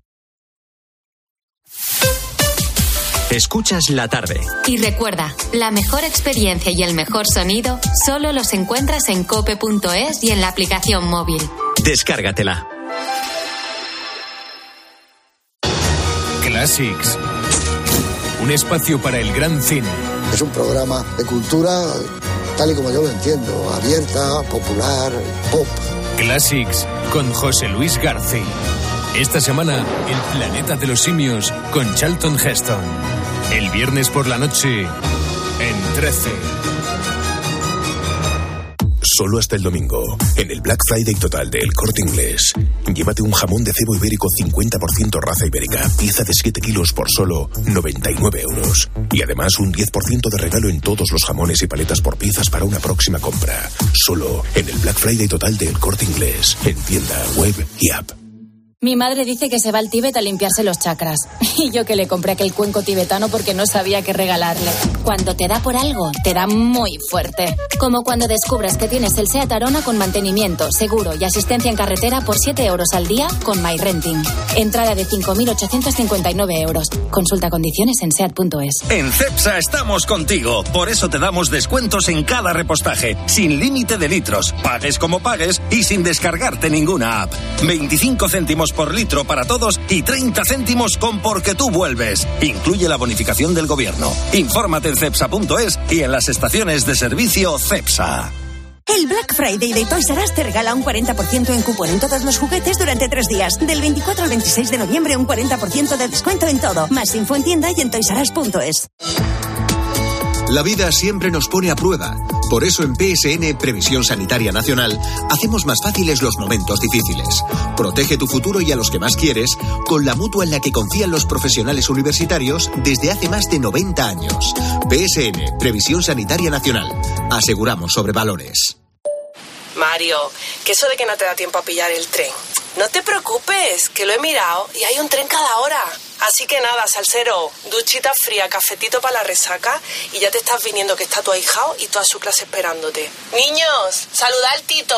Escuchas la tarde. Y recuerda, la mejor experiencia y el mejor sonido solo los encuentras en cope punto es y en la aplicación móvil. Descárgatela. Classics. Un espacio para el gran cine. Es un programa de cultura, tal y como yo lo entiendo, abierta, popular, pop. Classics con José Luis García. Esta semana, El planeta de los simios con Charlton Heston. El viernes por la noche, en trece. Solo hasta el domingo, en el Black Friday total de El Corte Inglés. Llévate un jamón de cebo ibérico cincuenta por ciento raza ibérica, pieza de siete kilos por solo noventa y nueve euros. Y además un diez por ciento de regalo en todos los jamones y paletas por piezas para una próxima compra. Solo en el Black Friday total de El Corte Inglés, en tienda, web y app. Mi madre dice que se va al Tíbet a limpiarse los chakras. Y yo que le compré aquel cuenco tibetano porque no sabía qué regalarle. Cuando te da por algo, te da muy fuerte. Como cuando descubres que tienes el SEAT Arona con mantenimiento, seguro y asistencia en carretera por siete euros al día con MyRenting. Entrada de cinco mil ochocientos cincuenta y nueve euros. Consulta condiciones en seat punto es. En Cepsa estamos contigo. Por eso te damos descuentos en cada repostaje. Sin límite de litros. Pagues como pagues y sin descargarte ninguna app. veinticinco céntimos por litro para todos y treinta céntimos con Porque tú vuelves. Incluye la bonificación del gobierno. Infórmate en cepsa punto es y en las estaciones de servicio Cepsa. El Black Friday de Toys R Us te regala un cuarenta por ciento en cupón en todos los juguetes durante tres días. Del veinticuatro al veintiséis de noviembre un cuarenta por ciento de descuento en todo. Más info en tienda y en toys r us punto es. La vida siempre nos pone a prueba. Por eso en P S N, Previsión Sanitaria Nacional, hacemos más fáciles los momentos difíciles. Protege tu futuro y a los que más quieres con la mutua en la que confían los profesionales universitarios desde hace más de noventa años. P S N, Previsión Sanitaria Nacional. Aseguramos sobre valores. Mario, que eso de que no te da tiempo a pillar el tren. No te preocupes, que lo he mirado y hay un tren cada hora. Así que nada, salsero, duchita fría, cafetito para la resaca y ya te estás viniendo que está tu ahijao y toda su clase esperándote. Niños, saludad al Tito.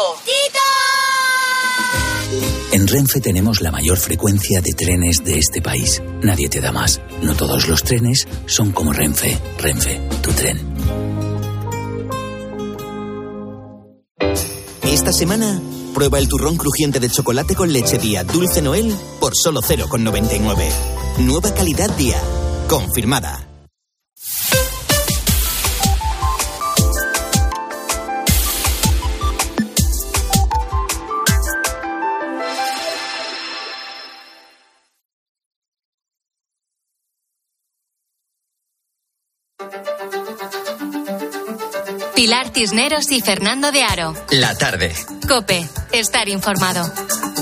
¡Tito! En Renfe tenemos la mayor frecuencia de trenes de este país. Nadie te da más. No todos los trenes son como Renfe. Renfe, tu tren. Esta semana, prueba el turrón crujiente de chocolate con leche Día Dulce Noel por solo cero coma noventa y nueve. Nueva calidad Día. Confirmada. Pilar Cisneros y Fernando de Aro. La tarde. COPE. Estar informado.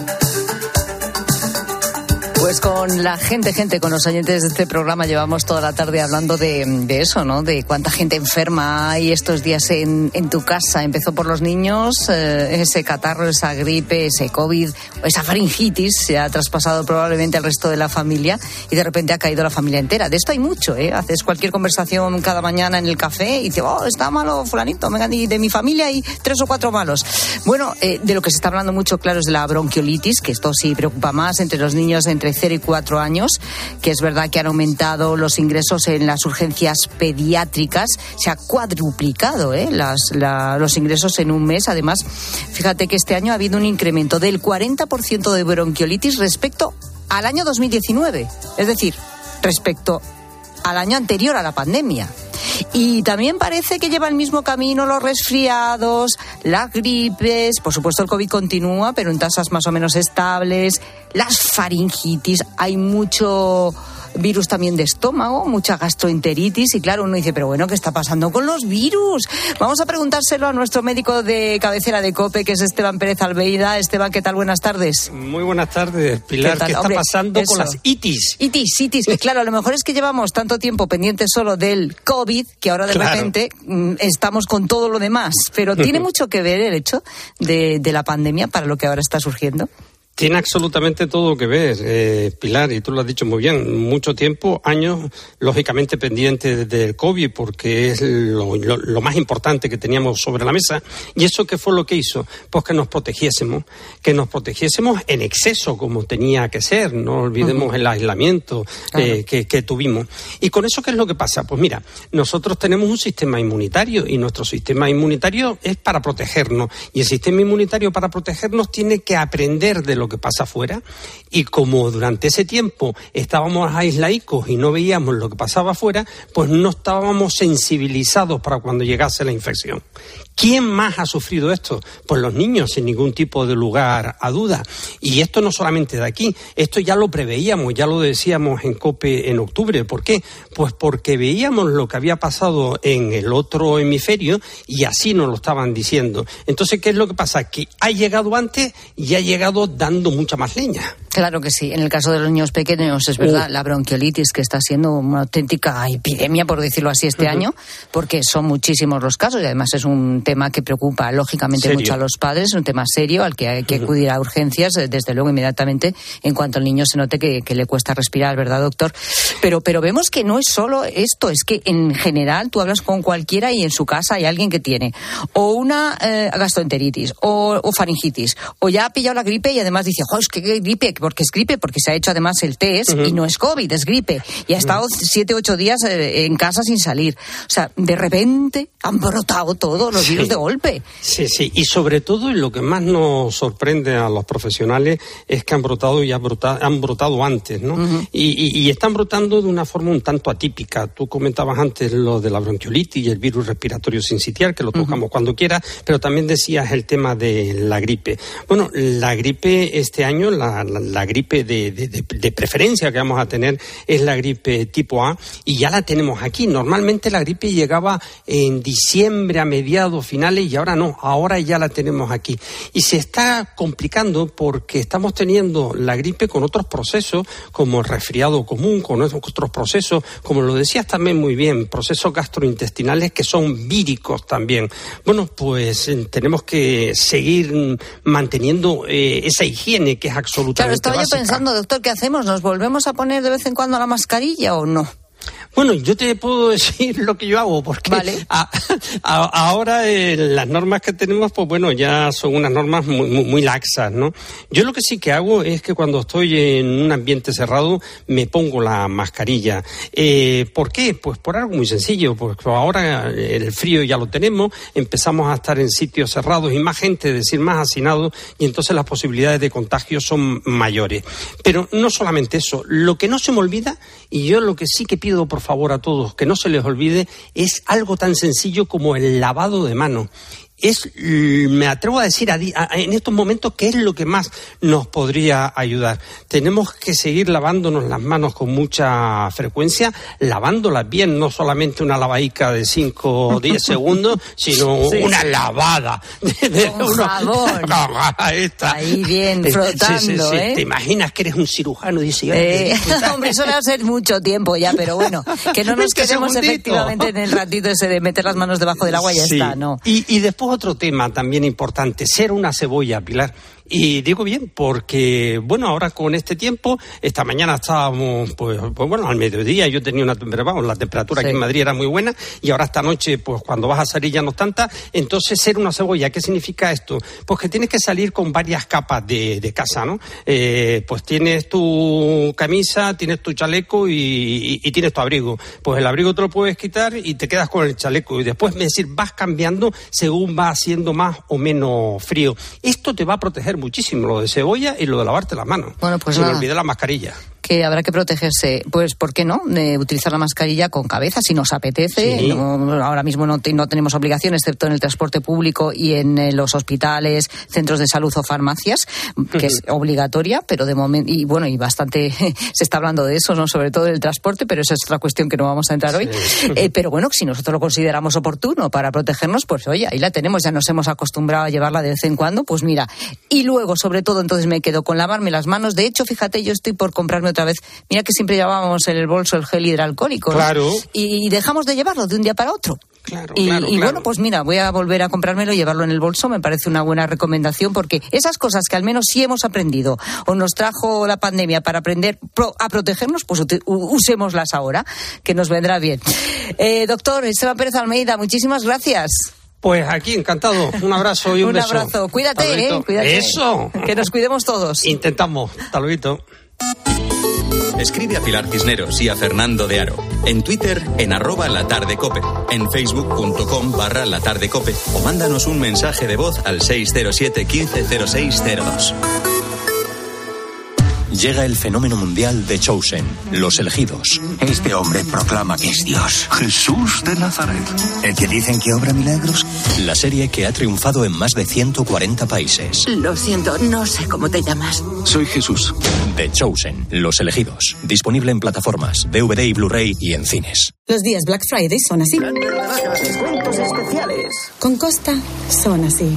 Pues con la gente, gente, con los oyentes de este programa llevamos toda la tarde hablando de, de eso, ¿no? De cuánta gente enferma hay estos días en, en tu casa. Empezó por los niños, eh, ese catarro, esa gripe, ese COVID, esa faringitis se ha traspasado probablemente al resto de la familia y de repente ha caído la familia entera. De esto hay mucho, ¿eh? Haces cualquier conversación cada mañana en el café y dices, oh, está malo fulanito, venga, y de mi familia hay tres o cuatro malos. Bueno, eh, de lo que se está hablando mucho, claro, es de la bronquiolitis, que esto sí preocupa más entre los niños entre cero y cuatro años, que es verdad que han aumentado los ingresos en las urgencias pediátricas, se ha cuadruplicado ¿eh? las, la, los ingresos en un mes. Además, fíjate que este año ha habido un incremento del cuarenta por ciento de bronquiolitis respecto al año dos mil diecinueve, es decir, respecto al año anterior a la pandemia. Y también parece que lleva el mismo camino los resfriados, las gripes, por supuesto el COVID continúa, pero en tasas más o menos estables, las faringitis, hay mucho virus también de estómago, mucha gastroenteritis y claro, uno dice, pero bueno, ¿qué está pasando con los virus? Vamos a preguntárselo a nuestro médico de cabecera de COPE, que es Esteban Pérez Albeida. Esteban, ¿qué tal? Buenas tardes. Muy buenas tardes, Pilar. ¿Qué, ¿Qué está Hombre, pasando eso. con las itis? Itis, itis. Claro, a lo mejor es que llevamos tanto tiempo pendientes solo del COVID que ahora de claro. repente mm, estamos con todo lo demás. Pero ¿tiene mucho que ver el hecho de, de la pandemia para lo que ahora está surgiendo? Tiene absolutamente todo que ver, eh, Pilar, y tú lo has dicho muy bien. Mucho tiempo, años, lógicamente pendientes del COVID, porque es lo, lo, lo más importante que teníamos sobre la mesa. ¿Y eso qué fue lo que hizo? Pues que nos protegiésemos, que nos protegiésemos en exceso, como tenía que ser. No olvidemos uh-huh. el aislamiento claro. eh, que, que tuvimos. ¿Y con eso qué es lo que pasa? Pues mira, nosotros tenemos un sistema inmunitario y nuestro sistema inmunitario es para protegernos. Y el sistema inmunitario para protegernos tiene que aprender de lo que pasa afuera, y como durante ese tiempo estábamos aislaicos y no veíamos lo que pasaba afuera, pues no estábamos sensibilizados para cuando llegase la infección. ¿Quién más ha sufrido esto? Pues los niños, sin ningún tipo de lugar a duda. Y esto no solamente de aquí, esto ya lo preveíamos, ya lo decíamos en COPE en octubre. ¿Por qué? Pues porque veíamos lo que había pasado en el otro hemisferio y así nos lo estaban diciendo. Entonces, ¿qué es lo que pasa? Que ha llegado antes y ha llegado dando mucha más leña. Claro que sí. En el caso de los niños pequeños, es verdad, uh. la bronquiolitis, que está siendo una auténtica epidemia, por decirlo así, este uh-huh. año, porque son muchísimos los casos y además es un tema que preocupa lógicamente ¿Serio? mucho a los padres, un tema serio al que hay que acudir a urgencias, desde luego inmediatamente en cuanto el niño se note que, que le cuesta respirar, ¿verdad, doctor? Pero, pero vemos que no es solo esto, es que en general tú hablas con cualquiera y en su casa hay alguien que tiene o una eh, gastroenteritis o, o faringitis, o ya ha pillado la gripe y además dice, jo, es que ¿qué gripe? Porque es gripe, porque se ha hecho además el test uh-huh. y no es COVID, es gripe. Y ha estado uh-huh. siete, ocho días eh, en casa sin salir. O sea, de repente han brotado todos los sí. virus de golpe. Sí, sí. Y sobre todo, y lo que más nos sorprende a los profesionales es que han brotado y han brotado, han brotado antes, ¿no? Uh-huh. Y, y, y están brotando de una forma un tanto atípica. Tú comentabas antes lo de la bronquiolitis y el virus respiratorio sincitial, que lo tocamos uh-huh. cuando quieras, pero también decías el tema de la gripe. Bueno, la gripe este año, la, la, la gripe de, de, de, de preferencia que vamos a tener es la gripe tipo A y ya la tenemos aquí. Normalmente la gripe llegaba en diciembre a mediados, finales, y ahora no, ahora ya la tenemos aquí. Y se está complicando porque estamos teniendo la gripe con otros procesos, como el resfriado común, con otros procesos, como lo decías también muy bien, procesos gastrointestinales que son víricos también. Bueno, pues eh, tenemos que seguir manteniendo eh, esa higiene que es absolutamente Claro, estaba básica. yo pensando, doctor, ¿qué hacemos? ¿Nos volvemos a poner de vez en cuando la mascarilla o no? Bueno, yo te puedo decir lo que yo hago, porque vale. a, a, ahora eh, las normas que tenemos, pues bueno, ya son unas normas muy, muy, muy laxas, ¿no? Yo lo que sí que hago es que cuando estoy en un ambiente cerrado me pongo la mascarilla. Eh, ¿Por qué? Pues por algo muy sencillo, porque ahora el frío ya lo tenemos, empezamos a estar en sitios cerrados y más gente, es decir, más hacinados, y entonces las posibilidades de contagio son mayores. Pero no solamente eso, lo que no se me olvida, y yo lo que sí que pido por favor a todos que no se les olvide, es algo tan sencillo como el lavado de manos. es, me atrevo a decir a, a, en estos momentos, que es lo que más nos podría ayudar. Tenemos que seguir lavándonos las manos con mucha frecuencia, lavándolas bien, no solamente una lavadica de cinco o diez segundos, sino sí, una lavada. De, de con uno, jabón. Esta. Ahí bien, frotando, sí, sí, sí. ¿eh? ¿Te imaginas que eres un cirujano? Dice, eh, hombre, eso va a ser mucho tiempo ya, pero bueno, que no nos quedemos efectivamente en el ratito ese de meter las manos debajo del agua y ya sí. está, ¿no? Y, y después otro tema también importante, ser una cebolla, Pilar. Y digo bien, porque, bueno, ahora con este tiempo, esta mañana estábamos, pues, pues bueno, al mediodía yo tenía una temperatura, la temperatura sí. aquí en Madrid era muy buena, y ahora esta noche, pues cuando vas a salir ya no es tanta. Entonces, ser una cebolla, ¿qué significa esto? Pues que tienes que salir con varias capas de, de casa, ¿no? Eh, pues tienes tu camisa, tienes tu chaleco y, y, y tienes tu abrigo. Pues el abrigo te lo puedes quitar y te quedas con el chaleco, y después, es decir, vas cambiando según va haciendo más o menos frío. Esto te va a proteger muchísimo, lo de cebolla y lo de lavarte las manos. Bueno, pues se nada. me olvidó la mascarilla. Que habrá que protegerse, pues ¿por qué no? Eh, utilizar la mascarilla con cabeza si nos apetece. Sí. No, ahora mismo no, te, no tenemos obligación, excepto en el transporte público y en eh, los hospitales, centros de salud o farmacias, que es obligatoria, pero de momento, y bueno, y bastante se está hablando de eso, no, sobre todo del transporte, pero esa es otra cuestión que no vamos a entrar hoy. Sí. Eh, pero bueno, si nosotros lo consideramos oportuno para protegernos, pues oye, ahí la tenemos, ya nos hemos acostumbrado a llevarla de vez en cuando, pues mira. Y luego, sobre todo, entonces me quedo con lavarme las manos. De hecho, fíjate, yo estoy por comprarme otra vez. Mira que siempre llevábamos en el bolso el gel hidroalcohólico, ¿no? Claro. Y dejamos de llevarlo de un día para otro. Claro, y, claro, y claro. bueno, pues mira, voy a volver a comprármelo y llevarlo en el bolso. Me parece una buena recomendación, porque esas cosas que al menos sí hemos aprendido o nos trajo la pandemia para aprender pro, a protegernos, pues usémoslas ahora, que nos vendrá bien. Eh, doctor Esteban Pérez Almeida, muchísimas gracias. Pues aquí, encantado. Un abrazo y un, un beso. Un abrazo. Cuídate, eh. Cuídate. Eso. Que nos cuidemos todos. Intentamos. Hasta luego. Escribe a Pilar Cisneros y a Fernando de Aro. En Twitter, en arroba latardecope. En facebook.com barra latardecope. O mándanos un mensaje de voz al seis cero siete, quince cero seis cero dos. Llega el fenómeno mundial de Chosen, Los Elegidos. Este hombre proclama que es Dios. Jesús de Nazaret. ¿El que dicen que obra milagros? La serie que ha triunfado en más de ciento cuarenta países. Lo siento, no sé cómo te llamas. Soy Jesús. The Chosen, Los Elegidos. Disponible en plataformas, D V D y Blu-ray y en cines. Los días Black Friday son así. Descuentos especiales. Con Costa son así.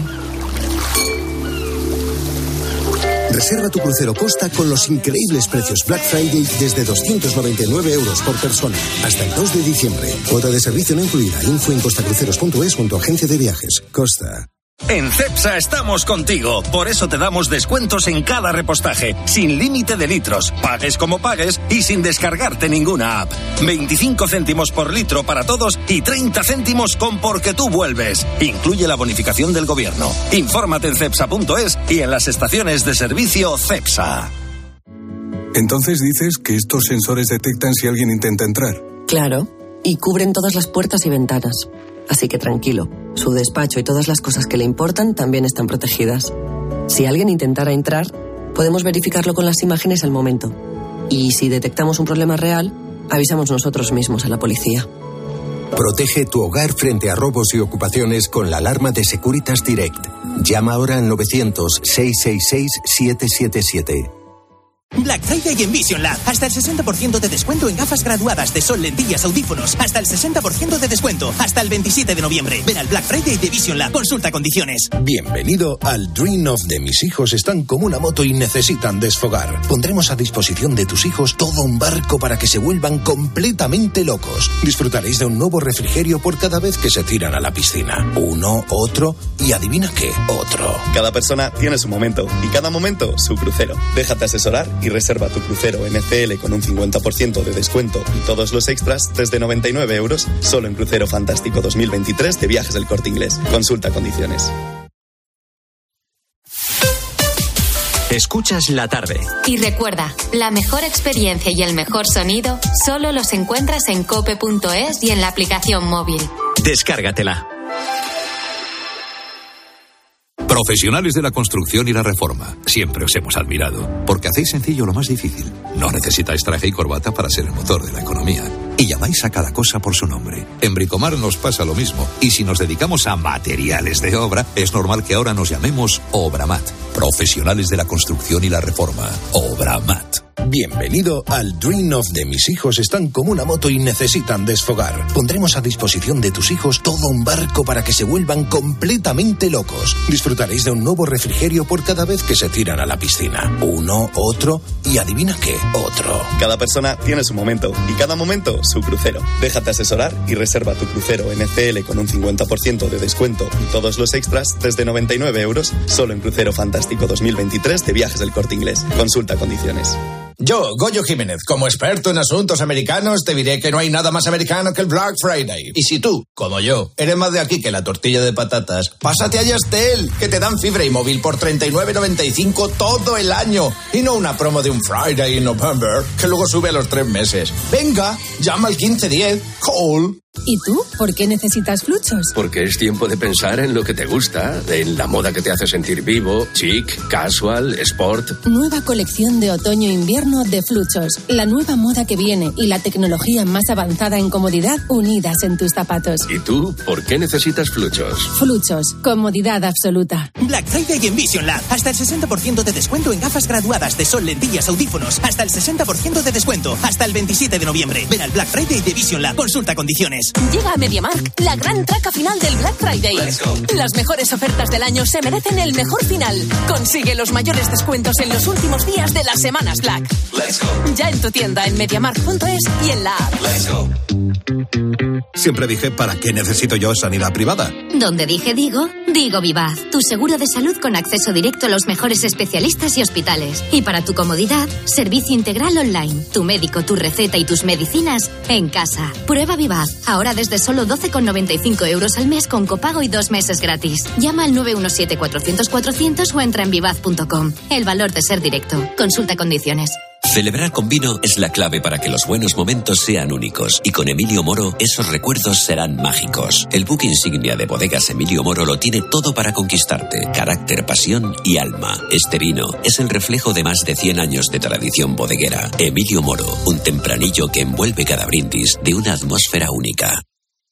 Reserva tu crucero Costa con los increíbles precios Black Friday desde doscientos noventa y nueve euros por persona hasta el dos de diciembre. Cuota de servicio no incluida. Info en costacruceros punto es junto a agencia de viajes. Costa. En Cepsa estamos contigo, por eso te damos descuentos en cada repostaje, sin límite de litros, pagues como pagues y sin descargarte ninguna app. veinticinco céntimos por litro para todos y treinta céntimos con Porque tú vuelves. Incluye la bonificación del gobierno. Infórmate en cepsa punto es y en las estaciones de servicio Cepsa. Entonces dices que estos sensores detectan si alguien intenta entrar. Claro, y cubren todas las puertas y ventanas. Así que tranquilo, su despacho y todas las cosas que le importan también están protegidas. Si alguien intentara entrar, podemos verificarlo con las imágenes al momento. Y si detectamos un problema real, avisamos nosotros mismos a la policía. Protege tu hogar frente a robos y ocupaciones con la alarma de Securitas Direct. Llama ahora al novecientos, seiscientos sesenta y seis, setecientos setenta y siete. Black Friday en Vision Lab. Hasta el sesenta por ciento de descuento en gafas graduadas de sol, lentillas, audífonos. Hasta el sesenta por ciento de descuento. Hasta el veintisiete de noviembre. Ven al Black Friday de Vision Lab. Consulta condiciones. Bienvenido al Dream of de mis hijos. Están como una moto y necesitan desfogar. Pondremos a disposición de tus hijos todo un barco para que se vuelvan completamente locos. Disfrutaréis de un nuevo refrigerio por cada vez que se tiran a la piscina. Uno, otro y adivina qué, otro. Cada persona tiene su momento y cada momento su crucero. Déjate asesorar y reserva tu crucero N C L con un cincuenta por ciento de descuento y todos los extras desde noventa y nueve euros solo en Crucero Fantástico dos mil veintitrés de Viajes del Corte Inglés. Consulta condiciones. Escuchas la tarde. Y recuerda, la mejor experiencia y el mejor sonido solo los encuentras en cope punto es y en la aplicación móvil. Descárgatela. Profesionales de la construcción y la reforma. Siempre os hemos admirado, porque hacéis sencillo lo más difícil. No necesitáis traje y corbata para ser el motor de la economía. y llamáis a cada cosa por su nombre. En Bricomar nos pasa lo mismo. Y si nos dedicamos a materiales de obra, es normal que ahora nos llamemos Obramat. Profesionales de la construcción y la reforma. Obramat. Bienvenido al Dream of de mis hijos están como una moto y necesitan desfogar. Pondremos a disposición de tus hijos todo un barco para que se vuelvan completamente locos. Disfrutaréis de un nuevo refrigerio por cada vez que se tiran a la piscina. Uno, otro y adivina qué, otro. Cada persona tiene su momento y cada momento su crucero. Déjate asesorar y reserva tu crucero N C L con un cincuenta por ciento de descuento y todos los extras desde noventa y nueve euros solo en Crucero Fantástico dos mil veintitrés de Viajes del Corte Inglés. Consulta condiciones. Yo, Goyo Jiménez, como experto en asuntos americanos, te diré que no hay nada más americano que el Black Friday. Y si tú, como yo, eres más de aquí que la tortilla de patatas, pásate a Yastel, que te dan fibra y móvil por treinta y nueve noventa y cinco todo el año. Y no una promo de un Friday in November, que luego sube a los tres meses. Venga, llama al quince diez, call. ¿Y tú? ¿Por qué necesitas Fluchos? Porque es tiempo de pensar en lo que te gusta, en la moda que te hace sentir vivo, chic, casual, sport. Nueva colección de otoño-invierno de Fluchos. La nueva moda que viene y la tecnología más avanzada en comodidad unidas en tus zapatos. ¿Y tú? ¿Por qué necesitas Fluchos? Fluchos. Comodidad absoluta. Black Friday en Vision Lab. Hasta el sesenta por ciento de descuento en gafas graduadas de sol, lentillas, audífonos. Hasta el sesenta por ciento de descuento. Hasta el veintisiete de noviembre. Ven al Black Friday de Vision Lab. Consulta condiciones. Llega a MediaMarkt la gran traca final del Black Friday. Las mejores ofertas del año se merecen el mejor final. Consigue los mayores descuentos en los últimos días de las semanas Black. Ya en tu tienda en MediaMarkt punto es y en la app. Siempre dije, ¿para qué necesito yo sanidad privada? Donde dije digo, digo Vivaz, tu seguro de salud con acceso directo a los mejores especialistas y hospitales. Y para tu comodidad, servicio integral online. Tu médico, tu receta y tus medicinas en casa. Prueba Vivaz, ahora desde solo doce con noventa y cinco euros al mes con copago y dos meses gratis. Llama al nueve uno siete cuatrocientos cuatrocientos o entra en vivaz punto com. El valor de ser directo. Consulta condiciones. Celebrar con vino es la clave para que los buenos momentos sean únicos, y con Emilio Moro esos recuerdos serán mágicos. El buque insignia de Bodegas Emilio Moro lo tiene todo para conquistarte: carácter, pasión y alma. Este vino es el reflejo de más de cien años de tradición bodeguera. Emilio Moro, un tempranillo que envuelve cada brindis de una atmósfera única.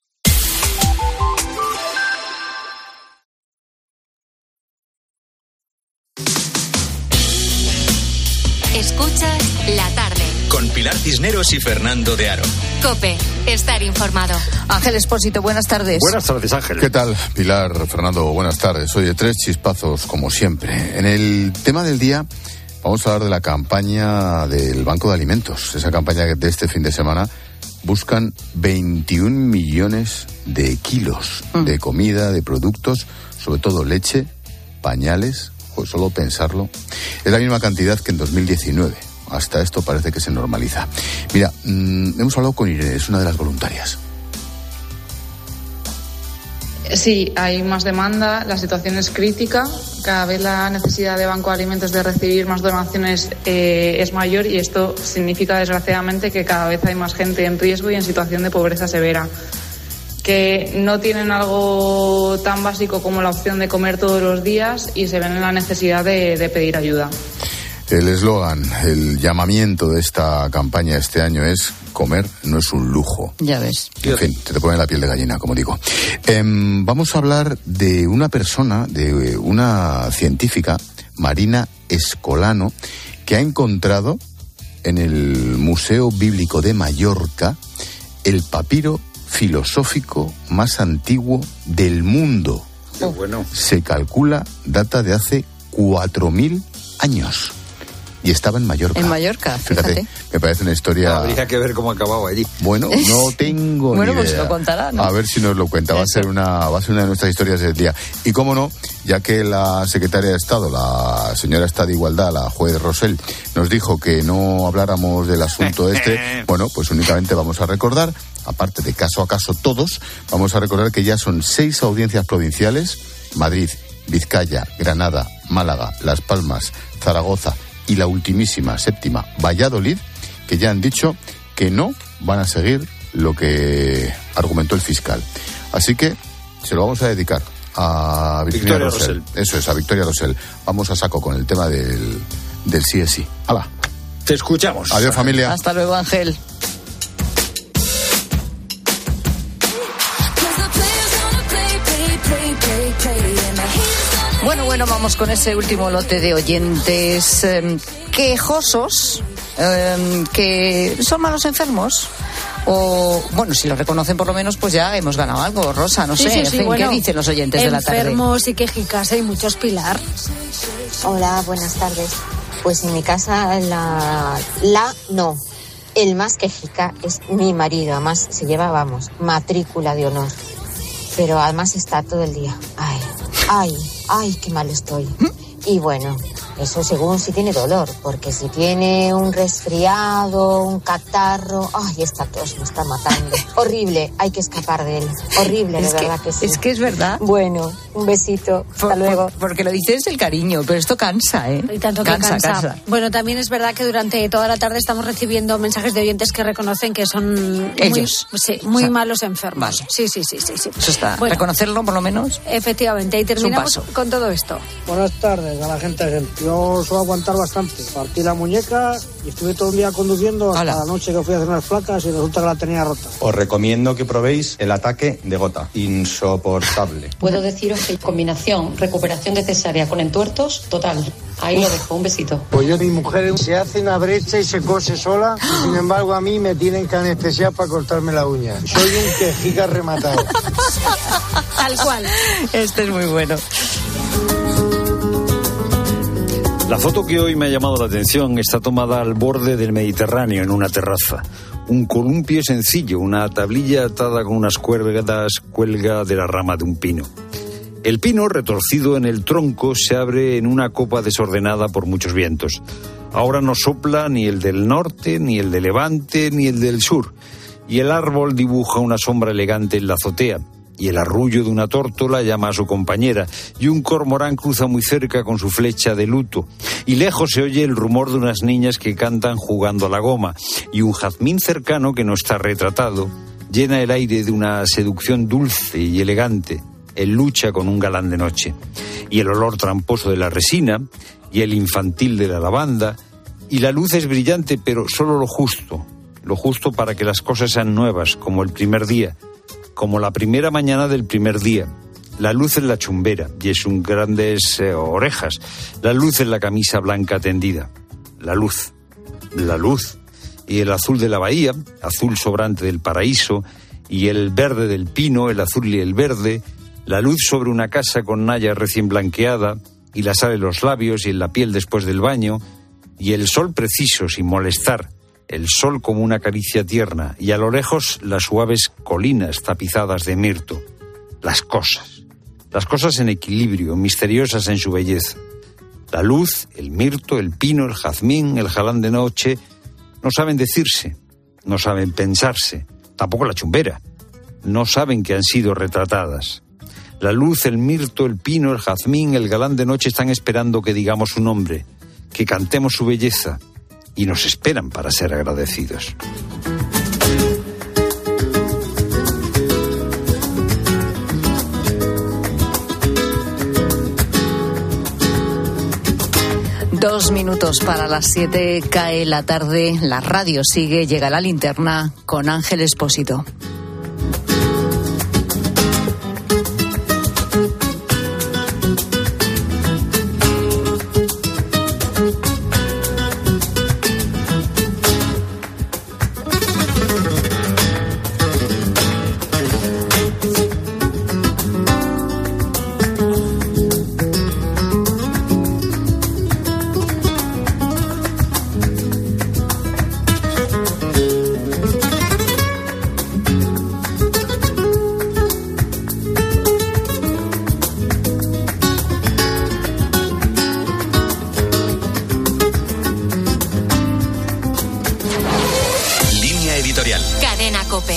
Escuchas La Tarde. Con Pilar Cisneros y Fernando de Aro. COPE. Estar informado. Ángel Expósito, buenas tardes. Buenas tardes, Ángel. ¿Qué tal, Pilar, Fernando? Buenas tardes. Oye, tres chispazos, como siempre. En el tema del día vamos a hablar de la campaña del Banco de Alimentos. Esa campaña de este fin de semana buscan veintiún millones de kilos mm. de comida, de productos, sobre todo leche, pañales. Pues solo pensarlo, es la misma cantidad que en dos mil diecinueve. Hasta esto parece que se normaliza. Mira, mmm, hemos hablado con Irene, es una de las voluntarias. Sí, hay más demanda, la situación es crítica, cada vez la necesidad de Banco de Alimentos de recibir más donaciones eh, es mayor, y esto significa desgraciadamente que cada vez hay más gente en riesgo y en situación de pobreza severa, que no tienen algo tan básico como la opción de comer todos los días y se ven en la necesidad de, de pedir ayuda. El eslogan, el llamamiento de esta campaña este año es: comer no es un lujo. Ya ves. En fin, te, te pone la piel de gallina, como digo. Eh, vamos a hablar de una persona, de una científica, Marina Escolano, que ha encontrado en el Museo Bíblico de Mallorca el papiro filosófico más antiguo del mundo. Qué bueno. Se calcula, data de hace cuatro mil años. Y estaba en Mallorca. En Mallorca, fíjate. fíjate. Me parece una historia... Habría que ver cómo acababa allí. Bueno, no tengo bueno, ni pues idea. lo contará, ¿no? A ver si nos lo cuenta. Va a ser una, va a ser una de nuestras historias del día. Y cómo no, ya que la secretaria de Estado, la señora Estado de Igualdad, la juez Rosell, nos dijo que no habláramos del asunto este, bueno, pues únicamente vamos a recordar, aparte de caso a caso todos, vamos a recordar que ya son seis audiencias provinciales: Madrid, Vizcaya, Granada, Málaga, Las Palmas, Zaragoza y la ultimísima, séptima, Valladolid, que ya han dicho que no van a seguir lo que argumentó el fiscal. Así que se lo vamos a dedicar a Virginia Victoria Rosell. Rosell. Eso es, a Victoria Rosell. Vamos a saco con el tema del, del sí es sí. ¡Hala! Te escuchamos. Adiós, familia. Hasta luego, Ángel. Bueno, bueno, vamos con ese último lote de oyentes eh, quejosos, eh, que son malos enfermos. O, bueno, si lo reconocen por lo menos, pues ya hemos ganado algo, Rosa, no sí, sé. sí, sí, en fin, bueno, ¿qué dicen los oyentes de la tarde? Enfermos y quejicas hay muchos, Pilar. Hola, buenas tardes. Pues en mi casa la, la no, el más quejica es mi marido, además se lleva, vamos, matrícula de honor. Pero además está todo el día. Ay, ay, ay, qué mal estoy. Y bueno, eso según si tiene dolor, porque si tiene un resfriado, un catarro, ay, esta tos me está matando. Horrible, hay que escapar de él. Horrible, de verdad que sí. Es que es verdad. Bueno, un besito, hasta por, luego. Por, porque lo dices del cariño, pero esto cansa, ¿eh? Y tanto que cansa, cansa. cansa. Bueno, también es verdad que durante toda la tarde estamos recibiendo mensajes de oyentes que reconocen que son ellos, muy, sí, muy o sea, malos enfermos. Vale. Sí, sí, sí, sí, sí. Eso está. Bueno, reconocerlo por lo menos. Efectivamente, y terminamos con todo esto. Buenas tardes a la gente de gente. Yo suelo aguantar bastante. Partí la muñeca y estuve todo el día conduciendo hasta Hola. la noche que fui a hacer unas placas y resulta que la tenía rota. Os recomiendo que probéis el ataque de gota. Insoportable. Puedo deciros que combinación, recuperación de cesárea con entuertos, total. Ahí Uf. lo dejo, un besito. Pues yo, mi mujer se hace una brecha y se cose sola, y sin embargo a mí me tienen que anestesiar para cortarme la uña. Soy un quejica rematado. Tal cual. Este es muy bueno. La foto que hoy me ha llamado la atención está tomada al borde del Mediterráneo, en una terraza. Un columpio sencillo, una tablilla atada con unas cuerdas, cuelga de la rama de un pino. El pino, retorcido en el tronco, se abre en una copa desordenada por muchos vientos. Ahora no sopla ni el del norte, ni el de levante, ni el del sur. Y el árbol dibuja una sombra elegante en la azotea. Y el arrullo de una tórtola llama a su compañera, y un cormorán cruza muy cerca con su flecha de luto, y lejos se oye el rumor de unas niñas que cantan jugando a la goma, y un jazmín cercano que no está retratado llena el aire de una seducción dulce y elegante. Él lucha con un galán de noche, y el olor tramposo de la resina, y el infantil de la lavanda, y la luz es brillante, pero solo lo justo, lo justo para que las cosas sean nuevas, como el primer día, como la primera mañana del primer día. La luz en la chumbera y en sus grandes eh, orejas. La luz en la camisa blanca tendida. La luz, la luz. Y el azul de la bahía, azul sobrante del paraíso, y el verde del pino, el azul y el verde. La luz sobre una casa con naya recién blanqueada, y la sal en los labios y en la piel después del baño, y el sol preciso, sin molestar. El sol como una caricia tierna, y a lo lejos las suaves colinas tapizadas de mirto. Las cosas. Las cosas en equilibrio, misteriosas en su belleza. La luz, el mirto, el pino, el jazmín, el jalán de noche, no saben decirse, no saben pensarse, tampoco la chumbera. No saben que han sido retratadas. La luz, el mirto, el pino, el jazmín, el galán de noche están esperando que digamos su nombre, que cantemos su belleza, y nos esperan para ser agradecidos. Dos minutos para las siete, cae la tarde, la radio sigue, llega la linterna con Ángel Expósito. Cadena COPE.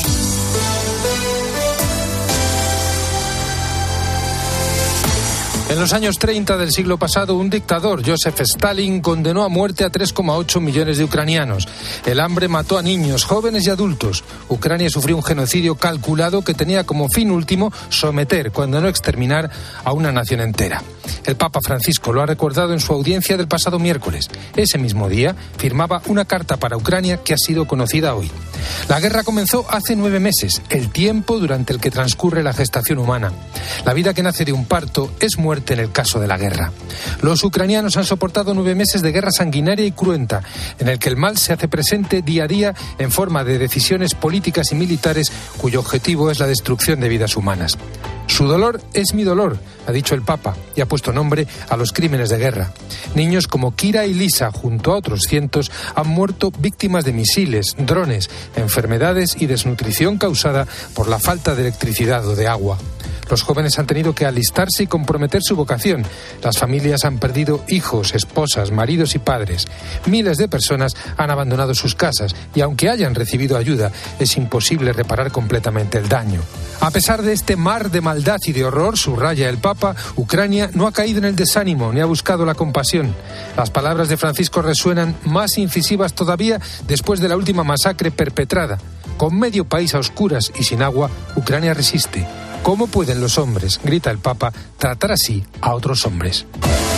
En los años treinta del siglo pasado, un dictador, Joseph Stalin, condenó a muerte a tres coma ocho millones de ucranianos. El hambre mató a niños, jóvenes y adultos. Ucrania sufrió un genocidio calculado que tenía como fin último someter, cuando no exterminar, a una nación entera. El Papa Francisco lo ha recordado en su audiencia del pasado miércoles. Ese mismo día firmaba una carta para Ucrania que ha sido conocida hoy. La guerra comenzó hace nueve meses, el tiempo durante el que transcurre la gestación humana. La vida que nace de un parto es muerte en el caso de la guerra. Los ucranianos han soportado nueve meses de guerra sanguinaria y cruenta, en el que el mal se hace presente día a día en forma de decisiones políticas y militares cuyo objetivo es la destrucción de vidas humanas. Su dolor es mi dolor, ha dicho el Papa, y ha puesto nombre a los crímenes de guerra. Niños como Kira y Lisa, junto a otros cientos, han muerto víctimas de misiles, drones, enfermedades y desnutrición causada por la falta de electricidad o de agua. Los jóvenes han tenido que alistarse y comprometer su vocación. Las familias han perdido hijos, esposas, maridos y padres. Miles de personas han abandonado sus casas y aunque hayan recibido ayuda, es imposible reparar completamente el daño. A pesar de este mar de maldad y de horror, subraya el Papa, Ucrania no ha caído en el desánimo ni ha buscado la compasión. Las palabras de Francisco resuenan más incisivas todavía después de la última masacre perpetrada. Con medio país a oscuras y sin agua, Ucrania resiste. ¿Cómo pueden los hombres, grita el Papa, tratar así a otros hombres?